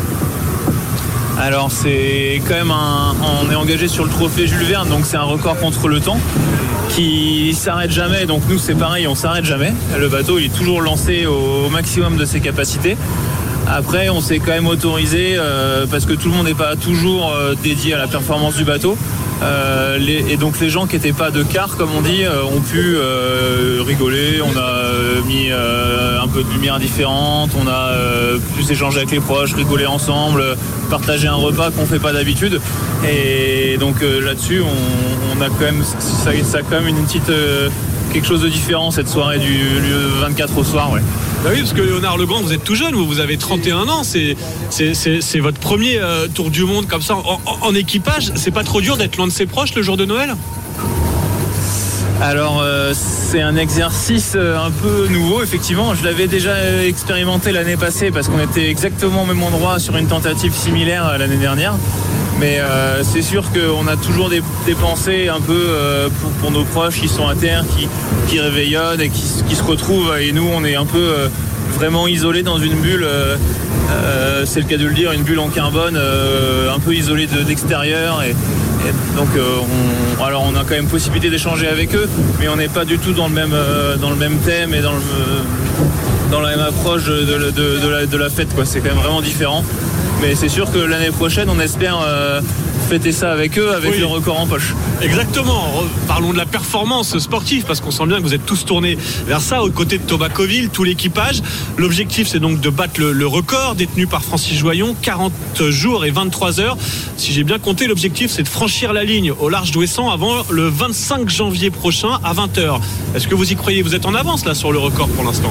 Alors c'est quand même on est engagé sur le trophée Jules Verne, donc c'est un record contre le temps qui s'arrête jamais, donc nous c'est pareil, on s'arrête jamais. Le bateau il est toujours lancé au maximum de ses capacités. Après on s'est quand même autorisé parce que tout le monde n'est pas toujours dédié à la performance du bateau. Et donc les gens qui n'étaient pas de quart comme on dit ont pu rigoler, on a mis un peu de lumière différente, on a plus échangé avec les proches, rigolé ensemble, partager un repas qu'on fait pas d'habitude et donc là-dessus on a quand même ça a quand même une petite quelque chose de différent cette soirée du 24 au soir. Bah oui, parce que Léonard Legrand, vous êtes tout jeune, vous avez 31 ans, c'est votre premier tour du monde comme ça en équipage. C'est pas trop dur d'être loin de ses proches le jour de Noël ? Alors c'est un exercice un peu nouveau, effectivement. Je l'avais déjà expérimenté l'année passée parce qu'on était exactement au même endroit sur une tentative similaire l'année dernière. Mais c'est sûr qu'on a toujours des pensées un peu pour nos proches qui sont à terre, qui réveillonnent et qui se retrouvent. Et nous, on est un peu vraiment isolés dans une bulle, c'est le cas de le dire, une bulle en carbone, un peu isolée d'extérieur. Et donc on a quand même possibilité d'échanger avec eux, mais on n'est pas du tout dans le même thème et dans la même approche de la fête, quoi. C'est quand même vraiment différent. Mais c'est sûr que l'année prochaine, on espère fêter ça avec eux, avec le record en poche. Exactement. Parlons de la performance sportive, parce qu'on sent bien que vous êtes tous tournés vers ça, aux côtés de Thomas Coville, tout l'équipage. L'objectif, c'est donc de battre le record détenu par Francis Joyon, 40 jours et 23 heures. Si j'ai bien compté, l'objectif, c'est de franchir la ligne au large d'Ouessant avant le 25 janvier prochain à 20h. Est-ce que vous y croyez? Vous êtes en avance là sur le record pour l'instant?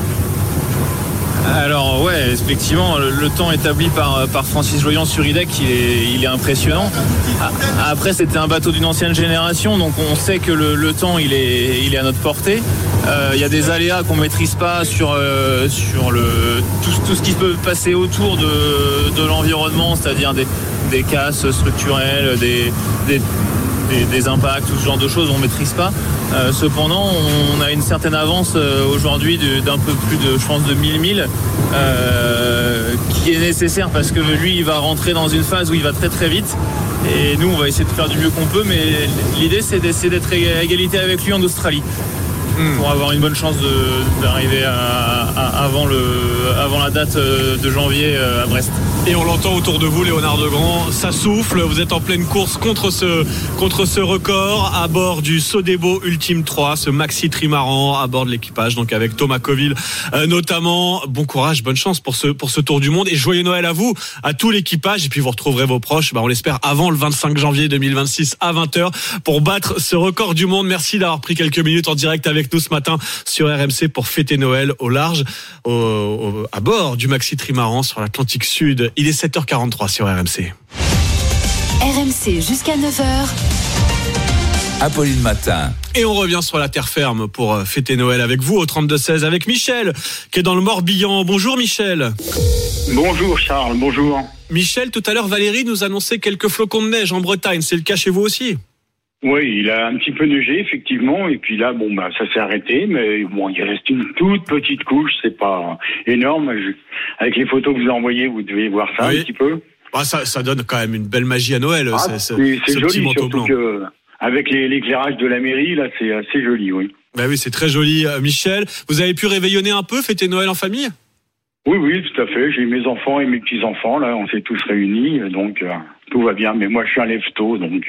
Alors ouais, effectivement, le temps établi par Francis Joyon sur IDEC, il est impressionnant. Après, c'était un bateau d'une ancienne génération, donc on sait que le temps il est à notre portée. Il y a des aléas qu'on maîtrise pas sur tout ce qui peut passer autour de l'environnement, c'est-à-dire des casses structurelles, des impacts, tout ce genre de choses, on ne maîtrise pas. Cependant, on a une certaine avance aujourd'hui d'un peu plus de, je pense, de 1000 milles, qui est nécessaire parce que lui, il va rentrer dans une phase où il va très très vite. Et nous, on va essayer de faire du mieux qu'on peut, mais l'idée, c'est d'essayer d'être à égalité avec lui en Australie. Pour avoir une bonne chance d'arriver avant la date de janvier à Brest. Et on l'entend autour de vous, Léonard Degrand, ça souffle, vous êtes en pleine course contre ce record à bord du Sodebo Ultime 3, ce maxi trimaran à bord de l'équipage, donc avec Thomas Coville notamment. Bon courage, bonne chance pour ce tour du monde et joyeux Noël à vous, à tout l'équipage, et puis vous retrouverez vos proches, on l'espère, avant le 25 janvier 2026 à 20h pour battre ce record du monde. Merci d'avoir pris quelques minutes en direct avec nous ce matin sur RMC pour fêter Noël au large, à bord du maxi trimaran sur l'Atlantique Sud. Il est 7h43 sur RMC. RMC jusqu'à 9h. Apolline Matin. Et on revient sur la terre ferme pour fêter Noël avec vous au 32-16 avec Michel qui est dans le Morbihan. Bonjour Michel. Bonjour Charles, bonjour. Michel, tout à l'heure Valérie nous annonçait quelques flocons de neige en Bretagne. C'est le cas chez vous aussi? Oui, il a un petit peu neigé, effectivement, et puis là, ça s'est arrêté, mais il reste une toute petite couche, c'est pas énorme. Avec les photos que vous envoyez, vous devez voir ça un petit peu. Ça donne quand même une belle magie à Noël, c'est ce joli, petit manteau surtout blanc. Avec l'éclairage de la mairie, là, c'est assez joli, oui. Oui, c'est très joli. Michel, vous avez pu réveillonner un peu, fêter Noël en famille? Oui, tout à fait. J'ai mes enfants et mes petits-enfants, là, on s'est tous réunis, donc tout va bien. Mais moi, je suis un lève-tôt, donc...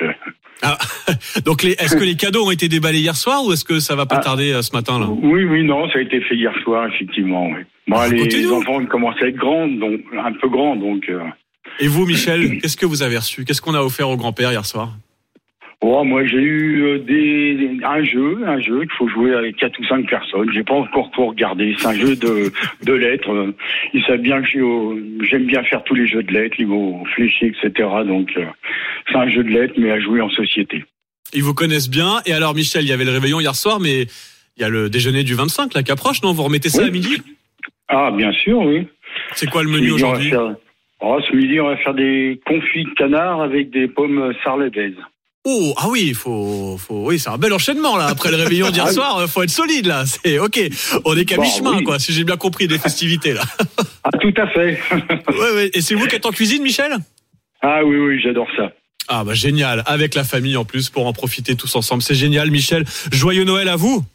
Donc, est-ce que les cadeaux ont été déballés hier soir ou est-ce que ça va pas tarder ce matin là? Oui, non, ça a été fait hier soir, effectivement. Oui. Les enfants commencent à être grands, donc un peu grands, donc. Et vous, Michel, qu'est-ce que vous avez reçu? Qu'est-ce qu'on a offert au grand-père hier soir? Moi, j'ai eu un jeu qu'il faut jouer avec 4 ou 5 personnes. J'ai pas encore tout regardé. C'est un jeu de lettres. Ils savent bien que j'aime bien faire tous les jeux de lettres, les mots fléchés, etc. Donc, c'est un jeu de lettres, mais à jouer en société. Ils vous connaissent bien. Et alors, Michel, il y avait le réveillon hier soir, mais il y a le déjeuner du 25 là qui approche, non? Vous remettez ça à midi? Ah, bien sûr, oui. C'est quoi le menu aujourd'hui? Ce midi, on va faire des confits de canard avec des pommes sarladaises. Oh, ah oui, oui, c'est un bel enchaînement, là. Après le réveillon d'hier soir, faut être solide, là. C'est ok. On est qu'à mi-chemin, quoi, si j'ai bien compris des festivités, là. Ah, tout à fait. Ouais. Et c'est vous qui êtes en cuisine, Michel? Ah oui, j'adore ça. Ah, génial. Avec la famille, en plus, pour en profiter tous ensemble. C'est génial, Michel. Joyeux Noël à vous.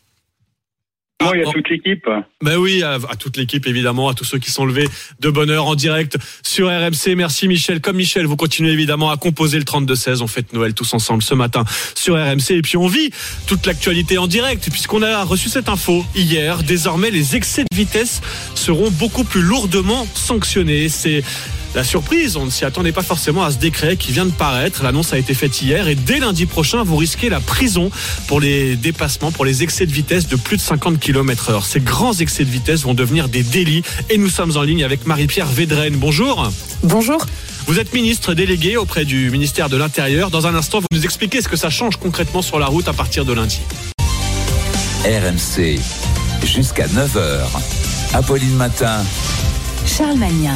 Non, il y a toute l'équipe. Oui, à toute l'équipe, évidemment, à tous ceux qui sont levés de bonne heure en direct sur RMC. Merci Michel. Comme Michel, vous continuez évidemment à composer le 32-16. On fête Noël tous ensemble ce matin sur RMC. Et puis on vit toute l'actualité en direct, puisqu'on a reçu cette info hier. Désormais, les excès de vitesse seront beaucoup plus lourdement sanctionnés. C'est la surprise, on ne s'y attendait pas forcément à ce décret qui vient de paraître. L'annonce a été faite hier et dès lundi prochain, vous risquez la prison pour les dépassements, pour les excès de vitesse de plus de 50 km/h. Ces grands excès de vitesse vont devenir des délits et nous sommes en ligne avec Marie-Pierre Védrenne. Bonjour. Bonjour. Vous êtes ministre déléguée auprès du ministère de l'Intérieur. Dans un instant, vous nous expliquez ce que ça change concrètement sur la route à partir de lundi. RMC, jusqu'à 9h. Apolline Matin. Charles Magnin.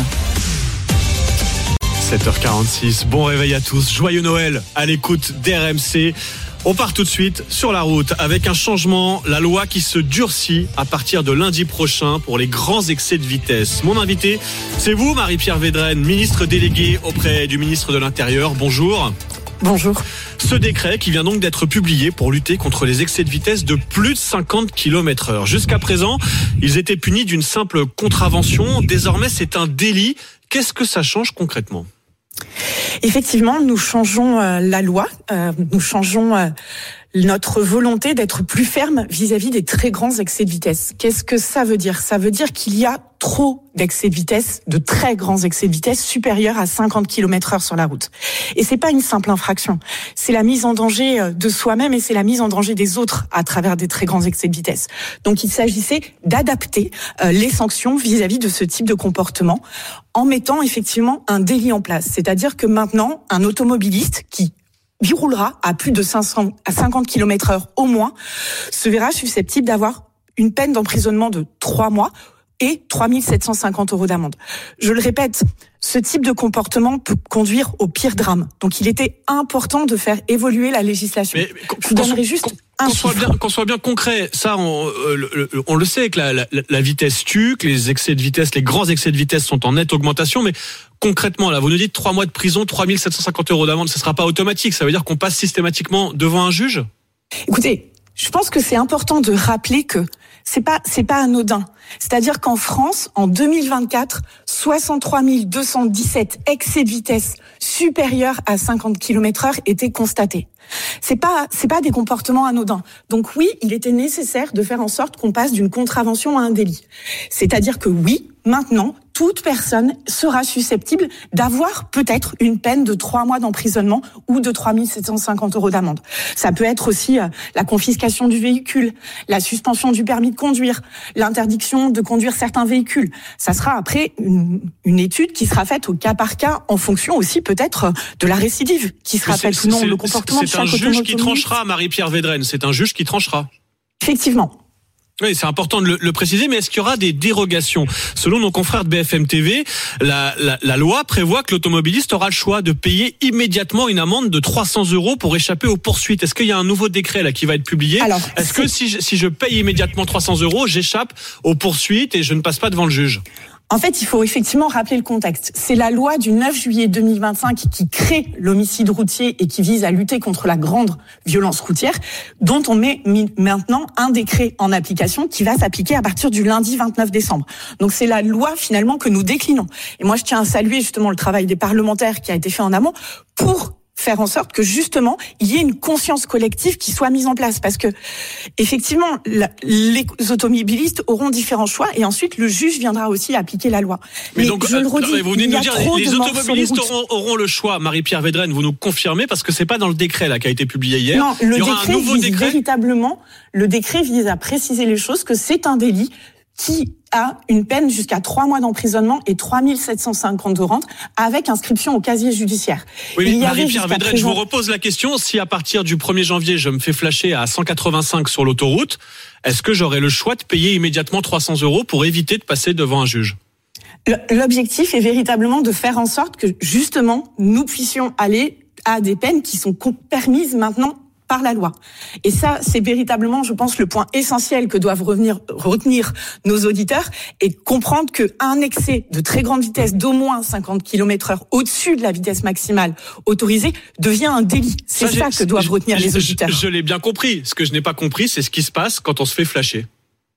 7h46, bon réveil à tous, joyeux Noël à l'écoute d'RMC. On part tout de suite sur la route avec un changement, la loi qui se durcit à partir de lundi prochain pour les grands excès de vitesse. Mon invité, c'est vous, Marie-Pierre Védrenne, ministre déléguée auprès du ministre de l'Intérieur. Bonjour. Bonjour. Ce décret qui vient donc d'être publié pour lutter contre les excès de vitesse de plus de 50 km/h. Jusqu'à présent, ils étaient punis d'une simple contravention. Désormais, c'est un délit. Qu'est-ce que ça change concrètement ? Effectivement, nous changeons la loi, nous changeons notre volonté d'être plus ferme vis-à-vis des très grands excès de vitesse. Qu'est-ce que ça veut dire ? Ça veut dire qu'il y a trop d'excès de vitesse, de très grands excès de vitesse supérieurs à 50 km/h sur la route. Et c'est pas une simple infraction. C'est la mise en danger de soi-même et c'est la mise en danger des autres à travers des très grands excès de vitesse. Donc il s'agissait d'adapter les sanctions vis-à-vis de ce type de comportement en mettant effectivement un délit en place. C'est-à-dire que maintenant, un automobiliste qui roulera à plus de 50 km/h au moins, se verra susceptible d'avoir une peine d'emprisonnement de 3 mois et 3 750 € d'amende. Je le répète, ce type de comportement peut conduire au pire drame. Donc il était important de faire évoluer la législation. Mais je vous donnerai juste un chiffre. Qu'on soit bien concret, ça on le sait que la vitesse tue, que les excès de vitesse, les grands excès de vitesse sont en nette augmentation, mais concrètement, là, vous nous dites 3 mois de prison, 3 750 € d'amende, ça ne sera pas automatique, ça veut dire qu'on passe systématiquement devant un juge ? Écoutez, je pense que c'est important de rappeler que c'est pas anodin. C'est-à-dire qu'en France, en 2024, 63 217 excès de vitesse supérieurs à 50 km/h étaient constatés. C'est pas des comportements anodins. Donc oui, il était nécessaire de faire en sorte qu'on passe d'une contravention à un délit. C'est-à-dire que oui, maintenant, toute personne sera susceptible d'avoir peut-être une peine de 3 mois d'emprisonnement ou de 3 750 € d'amende. Ça peut être aussi la confiscation du véhicule, la suspension du permis de conduire, l'interdiction de conduire certains véhicules. Ça sera après une étude qui sera faite au cas par cas en fonction aussi peut-être de la récidive qui sera faite ou non, le comportement de chaque automobiliste. C'est un juge qui tranchera, Marie-Pierre Védrenne, c'est un juge qui tranchera. Effectivement. Oui, c'est important de le préciser, mais est-ce qu'il y aura des dérogations ? Selon nos confrères de BFM TV, la loi prévoit que l'automobiliste aura le choix de payer immédiatement une amende de 300 € pour échapper aux poursuites. Est-ce qu'il y a un nouveau décret là qui va être publié ? Alors, est-ce que si je paye immédiatement 300 €, j'échappe aux poursuites et je ne passe pas devant le juge ? En fait, il faut effectivement rappeler le contexte. C'est la loi du 9 juillet 2025 qui crée l'homicide routier et qui vise à lutter contre la grande violence routière, dont on met maintenant un décret en application qui va s'appliquer à partir du lundi 29 décembre. Donc c'est la loi finalement que nous déclinons. Et moi, je tiens à saluer justement le travail des parlementaires qui a été fait en amont pour faire en sorte que justement il y ait une conscience collective qui soit mise en place, parce que effectivement les automobilistes auront différents choix et ensuite le juge viendra aussi appliquer la loi. Mais donc je le redis, vous venez de nous dire les automobilistes auront le choix. Marie-Pierre Védrenne, vous nous confirmez, parce que c'est pas dans le décret là qui a été publié hier. Non, il y aura un nouveau décret. Véritablement, le décret vise à préciser les choses, que c'est un délit qui a une peine jusqu'à 3 mois d'emprisonnement et 3 750 € avec inscription au casier judiciaire. Oui, Marie-Pierre Védrenne, je vous repose la question. Si à partir du 1er janvier, je me fais flasher à 185 sur l'autoroute, est-ce que j'aurai le choix de payer immédiatement 300 € pour éviter de passer devant un juge ? L'objectif est véritablement de faire en sorte que justement nous puissions aller à des peines qui sont permises maintenant par la loi. Et ça, c'est véritablement, je pense, le point essentiel que doivent retenir nos auditeurs, et comprendre qu'un excès de très grande vitesse d'au moins 50 km/h au-dessus de la vitesse maximale autorisée devient un délit. C'est ça que doivent retenir les auditeurs. Je l'ai bien compris. Ce que je n'ai pas compris, c'est ce qui se passe quand on se fait flasher.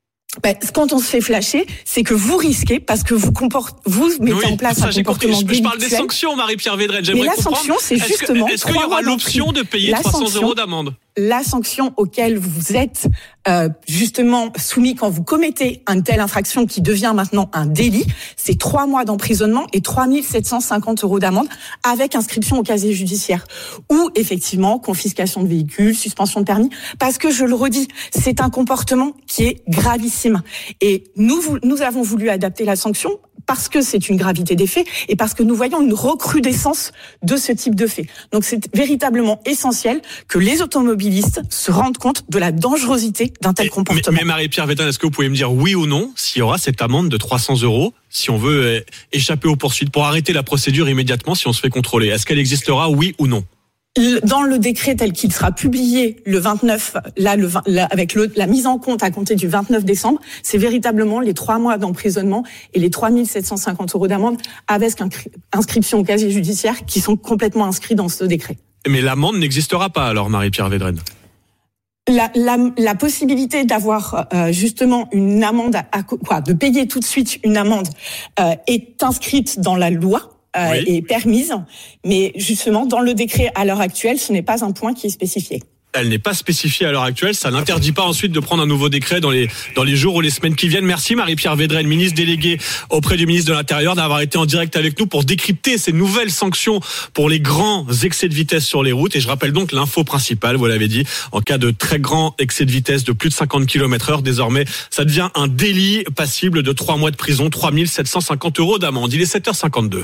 Quand on se fait flasher, c'est que vous risquez, parce que vous mettez en place un comportement délictuel. Je parle des sanctions, Marie-Pierre Védrenne. Mais la sanction, c'est justement... Est-ce qu'il y aura l'option de payer 300 € d'amende ? La sanction auquel vous êtes justement soumis quand vous commettez une telle infraction qui devient maintenant un délit, c'est 3 mois d'emprisonnement et 3 750 € d'amende avec inscription au casier judiciaire. Ou effectivement, confiscation de véhicules, suspension de permis. Parce que je le redis, c'est un comportement qui est gravissime. Et nous avons voulu adapter la sanction parce que c'est une gravité des faits et parce que nous voyons une recrudescence de ce type de faits. Donc c'est véritablement essentiel que les automobilistes se rendent compte de la dangerosité d'un tel comportement. Mais Marie-Pierre Védrenne, est-ce que vous pouvez me dire oui ou non s'il y aura cette amende de 300 € si on veut échapper aux poursuites pour arrêter la procédure immédiatement si on se fait contrôler? Est-ce qu'elle existera, oui ou non? Dans le décret tel qu'il sera publié le 29, avec la mise en compte à compter du 29 décembre, c'est véritablement les 3 mois d'emprisonnement et les 3 750 € d'amende avec inscription au casier judiciaire qui sont complètement inscrits dans ce décret. Mais l'amende n'existera pas alors, Marie-Pierre Védrenne? La possibilité d'avoir justement une amende, de payer tout de suite une amende est inscrite dans la loi. Est permise, mais justement dans le décret à l'heure actuelle, ce n'est pas un point qui est spécifié. Elle n'est pas spécifiée à l'heure actuelle, ça n'interdit pas ensuite de prendre un nouveau décret dans les jours ou les semaines qui viennent. Merci Marie-Pierre Védrenne, ministre déléguée auprès du ministre de l'Intérieur, d'avoir été en direct avec nous pour décrypter ces nouvelles sanctions pour les grands excès de vitesse sur les routes. Et je rappelle donc l'info principale, vous l'avez dit, en cas de très grand excès de vitesse de plus de 50 km/h, désormais, ça devient un délit passible de 3 mois de prison, 3 750 € d'amende. Il est 7h52.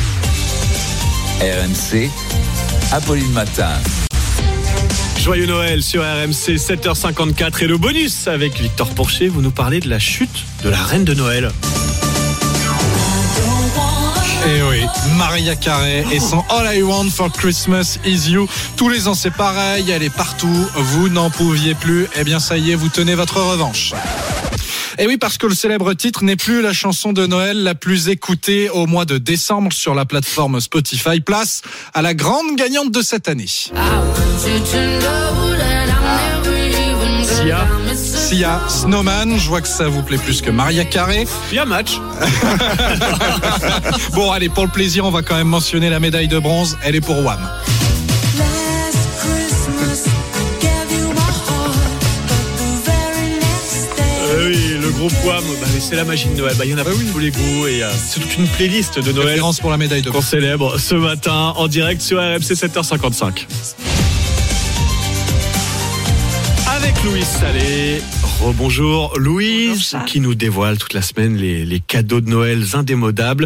RMC, Apolline Matin. Joyeux Noël sur RMC, 7h54 et le bonus avec Victor Porcher. Vous nous parlez de la chute de la reine de Noël. Et oui, Mariah Carey et son All I Want for Christmas Is You. Tous les ans c'est pareil, elle est partout, vous n'en pouviez plus. Eh bien ça y est, vous tenez votre revanche. Et oui, parce que le célèbre titre n'est plus la chanson de Noël la plus écoutée au mois de décembre sur la plateforme Spotify. Place à la grande gagnante de cette année. Sia, Snowman. Je vois que ça vous plaît plus que Mariah Carey. Il y a match. Bon, allez, pour le plaisir, on va quand même mentionner la médaille de bronze. Elle est pour Wham. Oui, le groupe Wham, c'est la magie de Noël. Il y en a tous les goûts et c'est toute une playlist de Noël. Référence pour la médaille de qu'on célèbre ce matin en direct sur RMC 7h55. Avec Louise Salé. Rebonjour Louise, qui nous dévoile toute la semaine les cadeaux de Noël indémodables,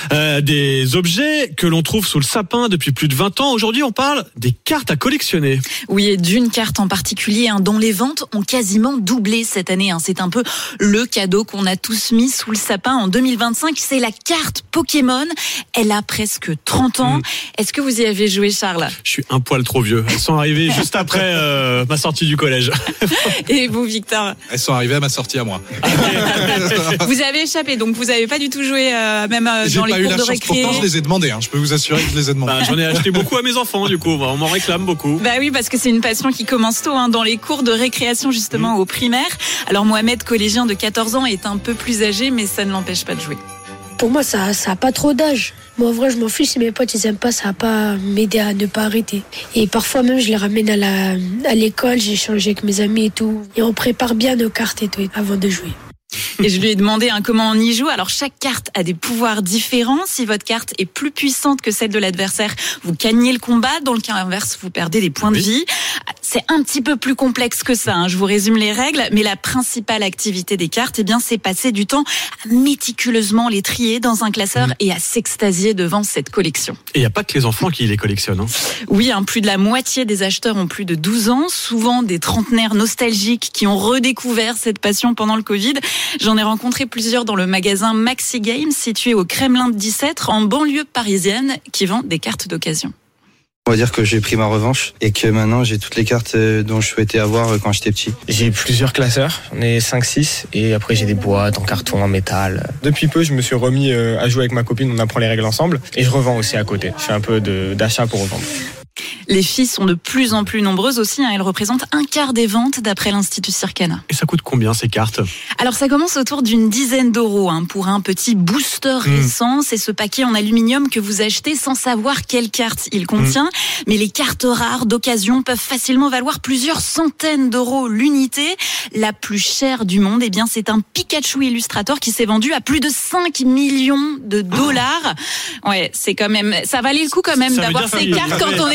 des objets que l'on trouve sous le sapin depuis plus de 20 ans. Aujourd'hui, on parle des cartes à collectionner. Oui, et d'une carte en particulier dont les ventes ont quasiment doublé cette année. C'est un peu le cadeau qu'on a tous mis sous le sapin en 2025. C'est la carte Pokémon. Elle a presque 30 ans. Est-ce que vous y avez joué, Charles? Je suis un poil trop vieux. Elles sont arrivées juste après ma sortie du collège. Et vous, Victor? Elles sont arrivées à ma sortie à moi. Vous avez échappé, donc vous n'avez pas du tout joué même dans les cours de récré. Pourtant, je les ai demandés. Je peux vous assurer que je les ai demandés. J'en ai acheté beaucoup à mes enfants, du coup. On m'en réclame beaucoup. Oui, parce que c'est une passion qui commence tôt, dans les cours de récréation, justement, au primaire. Alors, Mohamed, collégien de 14 ans, est un peu plus âgé, mais ça ne l'empêche pas de jouer. Pour moi, ça a pas trop d'âge. Moi, en vrai, je m'en fiche. Si mes potes, ils aiment pas, ça va pas m'aider à ne pas arrêter. Et parfois, même, je les ramène à l'école, j'échange avec mes amis et tout. Et on prépare bien nos cartes et tout avant de jouer. Et je lui ai demandé comment on y joue. Alors, chaque carte a des pouvoirs différents. Si votre carte est plus puissante que celle de l'adversaire, vous gagnez le combat. Dans le cas inverse, vous perdez des points de vie. C'est un petit peu plus complexe que ça. Je vous résume les règles. Mais la principale activité des cartes, c'est passer du temps à méticuleusement les trier dans un classeur et à s'extasier devant cette collection. Et il n'y a pas que les enfants qui les collectionnent. Oui, plus de la moitié des acheteurs ont plus de 12 ans. Souvent des trentenaires nostalgiques qui ont redécouvert cette passion pendant le Covid. J'en ai rencontré plusieurs dans le magasin Maxi Games, situé au Kremlin de 17, en banlieue parisienne, qui vend des cartes d'occasion. On va dire que j'ai pris ma revanche et que maintenant j'ai toutes les cartes dont je souhaitais avoir quand j'étais petit. J'ai plusieurs classeurs, on est 5-6 et après j'ai des boîtes en carton, en métal. Depuis peu je me suis remis à jouer avec ma copine, on apprend les règles ensemble et je revends aussi à côté. Je fais un peu d'achat pour revendre. Les filles sont de plus en plus nombreuses aussi. Elles représentent un quart des ventes d'après l'Institut Circana. Et ça coûte combien ces cartes? Alors ça commence autour d'une dizaine d'euros pour un petit booster récent. C'est ce paquet en aluminium que vous achetez sans savoir quelle carte il contient. Mais les cartes rares d'occasion peuvent facilement valoir plusieurs centaines d'euros l'unité. La plus chère du monde, c'est un Pikachu Illustrator qui s'est vendu à plus de 5 millions de dollars. Ouais, c'est quand même, ça valait le coup quand même d'avoir ces cartes quand on était petit.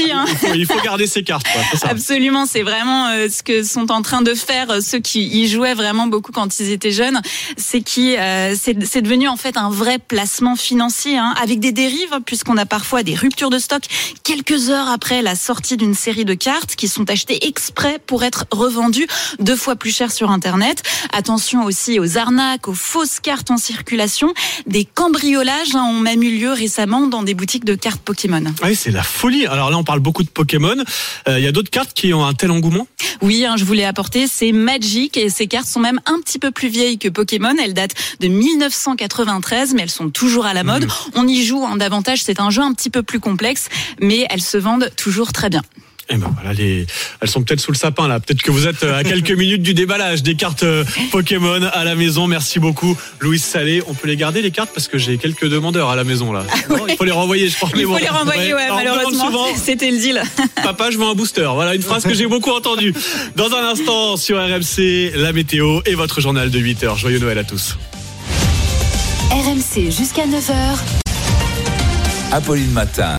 aussi. Hein. Il faut garder ses cartes, quoi, c'est ça. Absolument, c'est vraiment ce que sont en train de faire ceux qui y jouaient vraiment beaucoup quand ils étaient jeunes. C'est devenu en fait un vrai placement financier, hein, avec des dérives, puisqu'on a parfois des ruptures de stock quelques heures après la sortie d'une série de cartes qui sont achetées exprès pour être revendues 2 fois plus cher sur Internet. Attention aussi aux arnaques, aux fausses cartes en circulation. Des cambriolages ont même eu lieu récemment dans des boutiques de cartes Pokémon. Oui, c'est la folie. Alors là, on parle beaucoup de Pokémon. Il y a d'autres cartes qui ont un tel engouement ? Oui, je voulais apporter, c'est Magic, et ces cartes sont même un petit peu plus vieilles que Pokémon. Elles datent de 1993, mais elles sont toujours à la mode. On y joue davantage, c'est un jeu un petit peu plus complexe, mais elles se vendent toujours très bien. Et ben voilà, elles sont peut-être sous le sapin là. Peut-être que vous êtes à quelques minutes du déballage des cartes Pokémon à la maison. Merci beaucoup, Louise Salé. On peut les garder les cartes parce que j'ai quelques demandeurs à la maison là. Non, il faut les renvoyer, je crois. Il faut les renvoyer, ouais, malheureusement. C'était le deal. Papa, je veux un booster. Voilà une phrase que j'ai beaucoup entendue. Dans un instant sur RMC, la météo et votre journal de 8h. Joyeux Noël à tous. RMC jusqu'à 9h. Apolline Matin.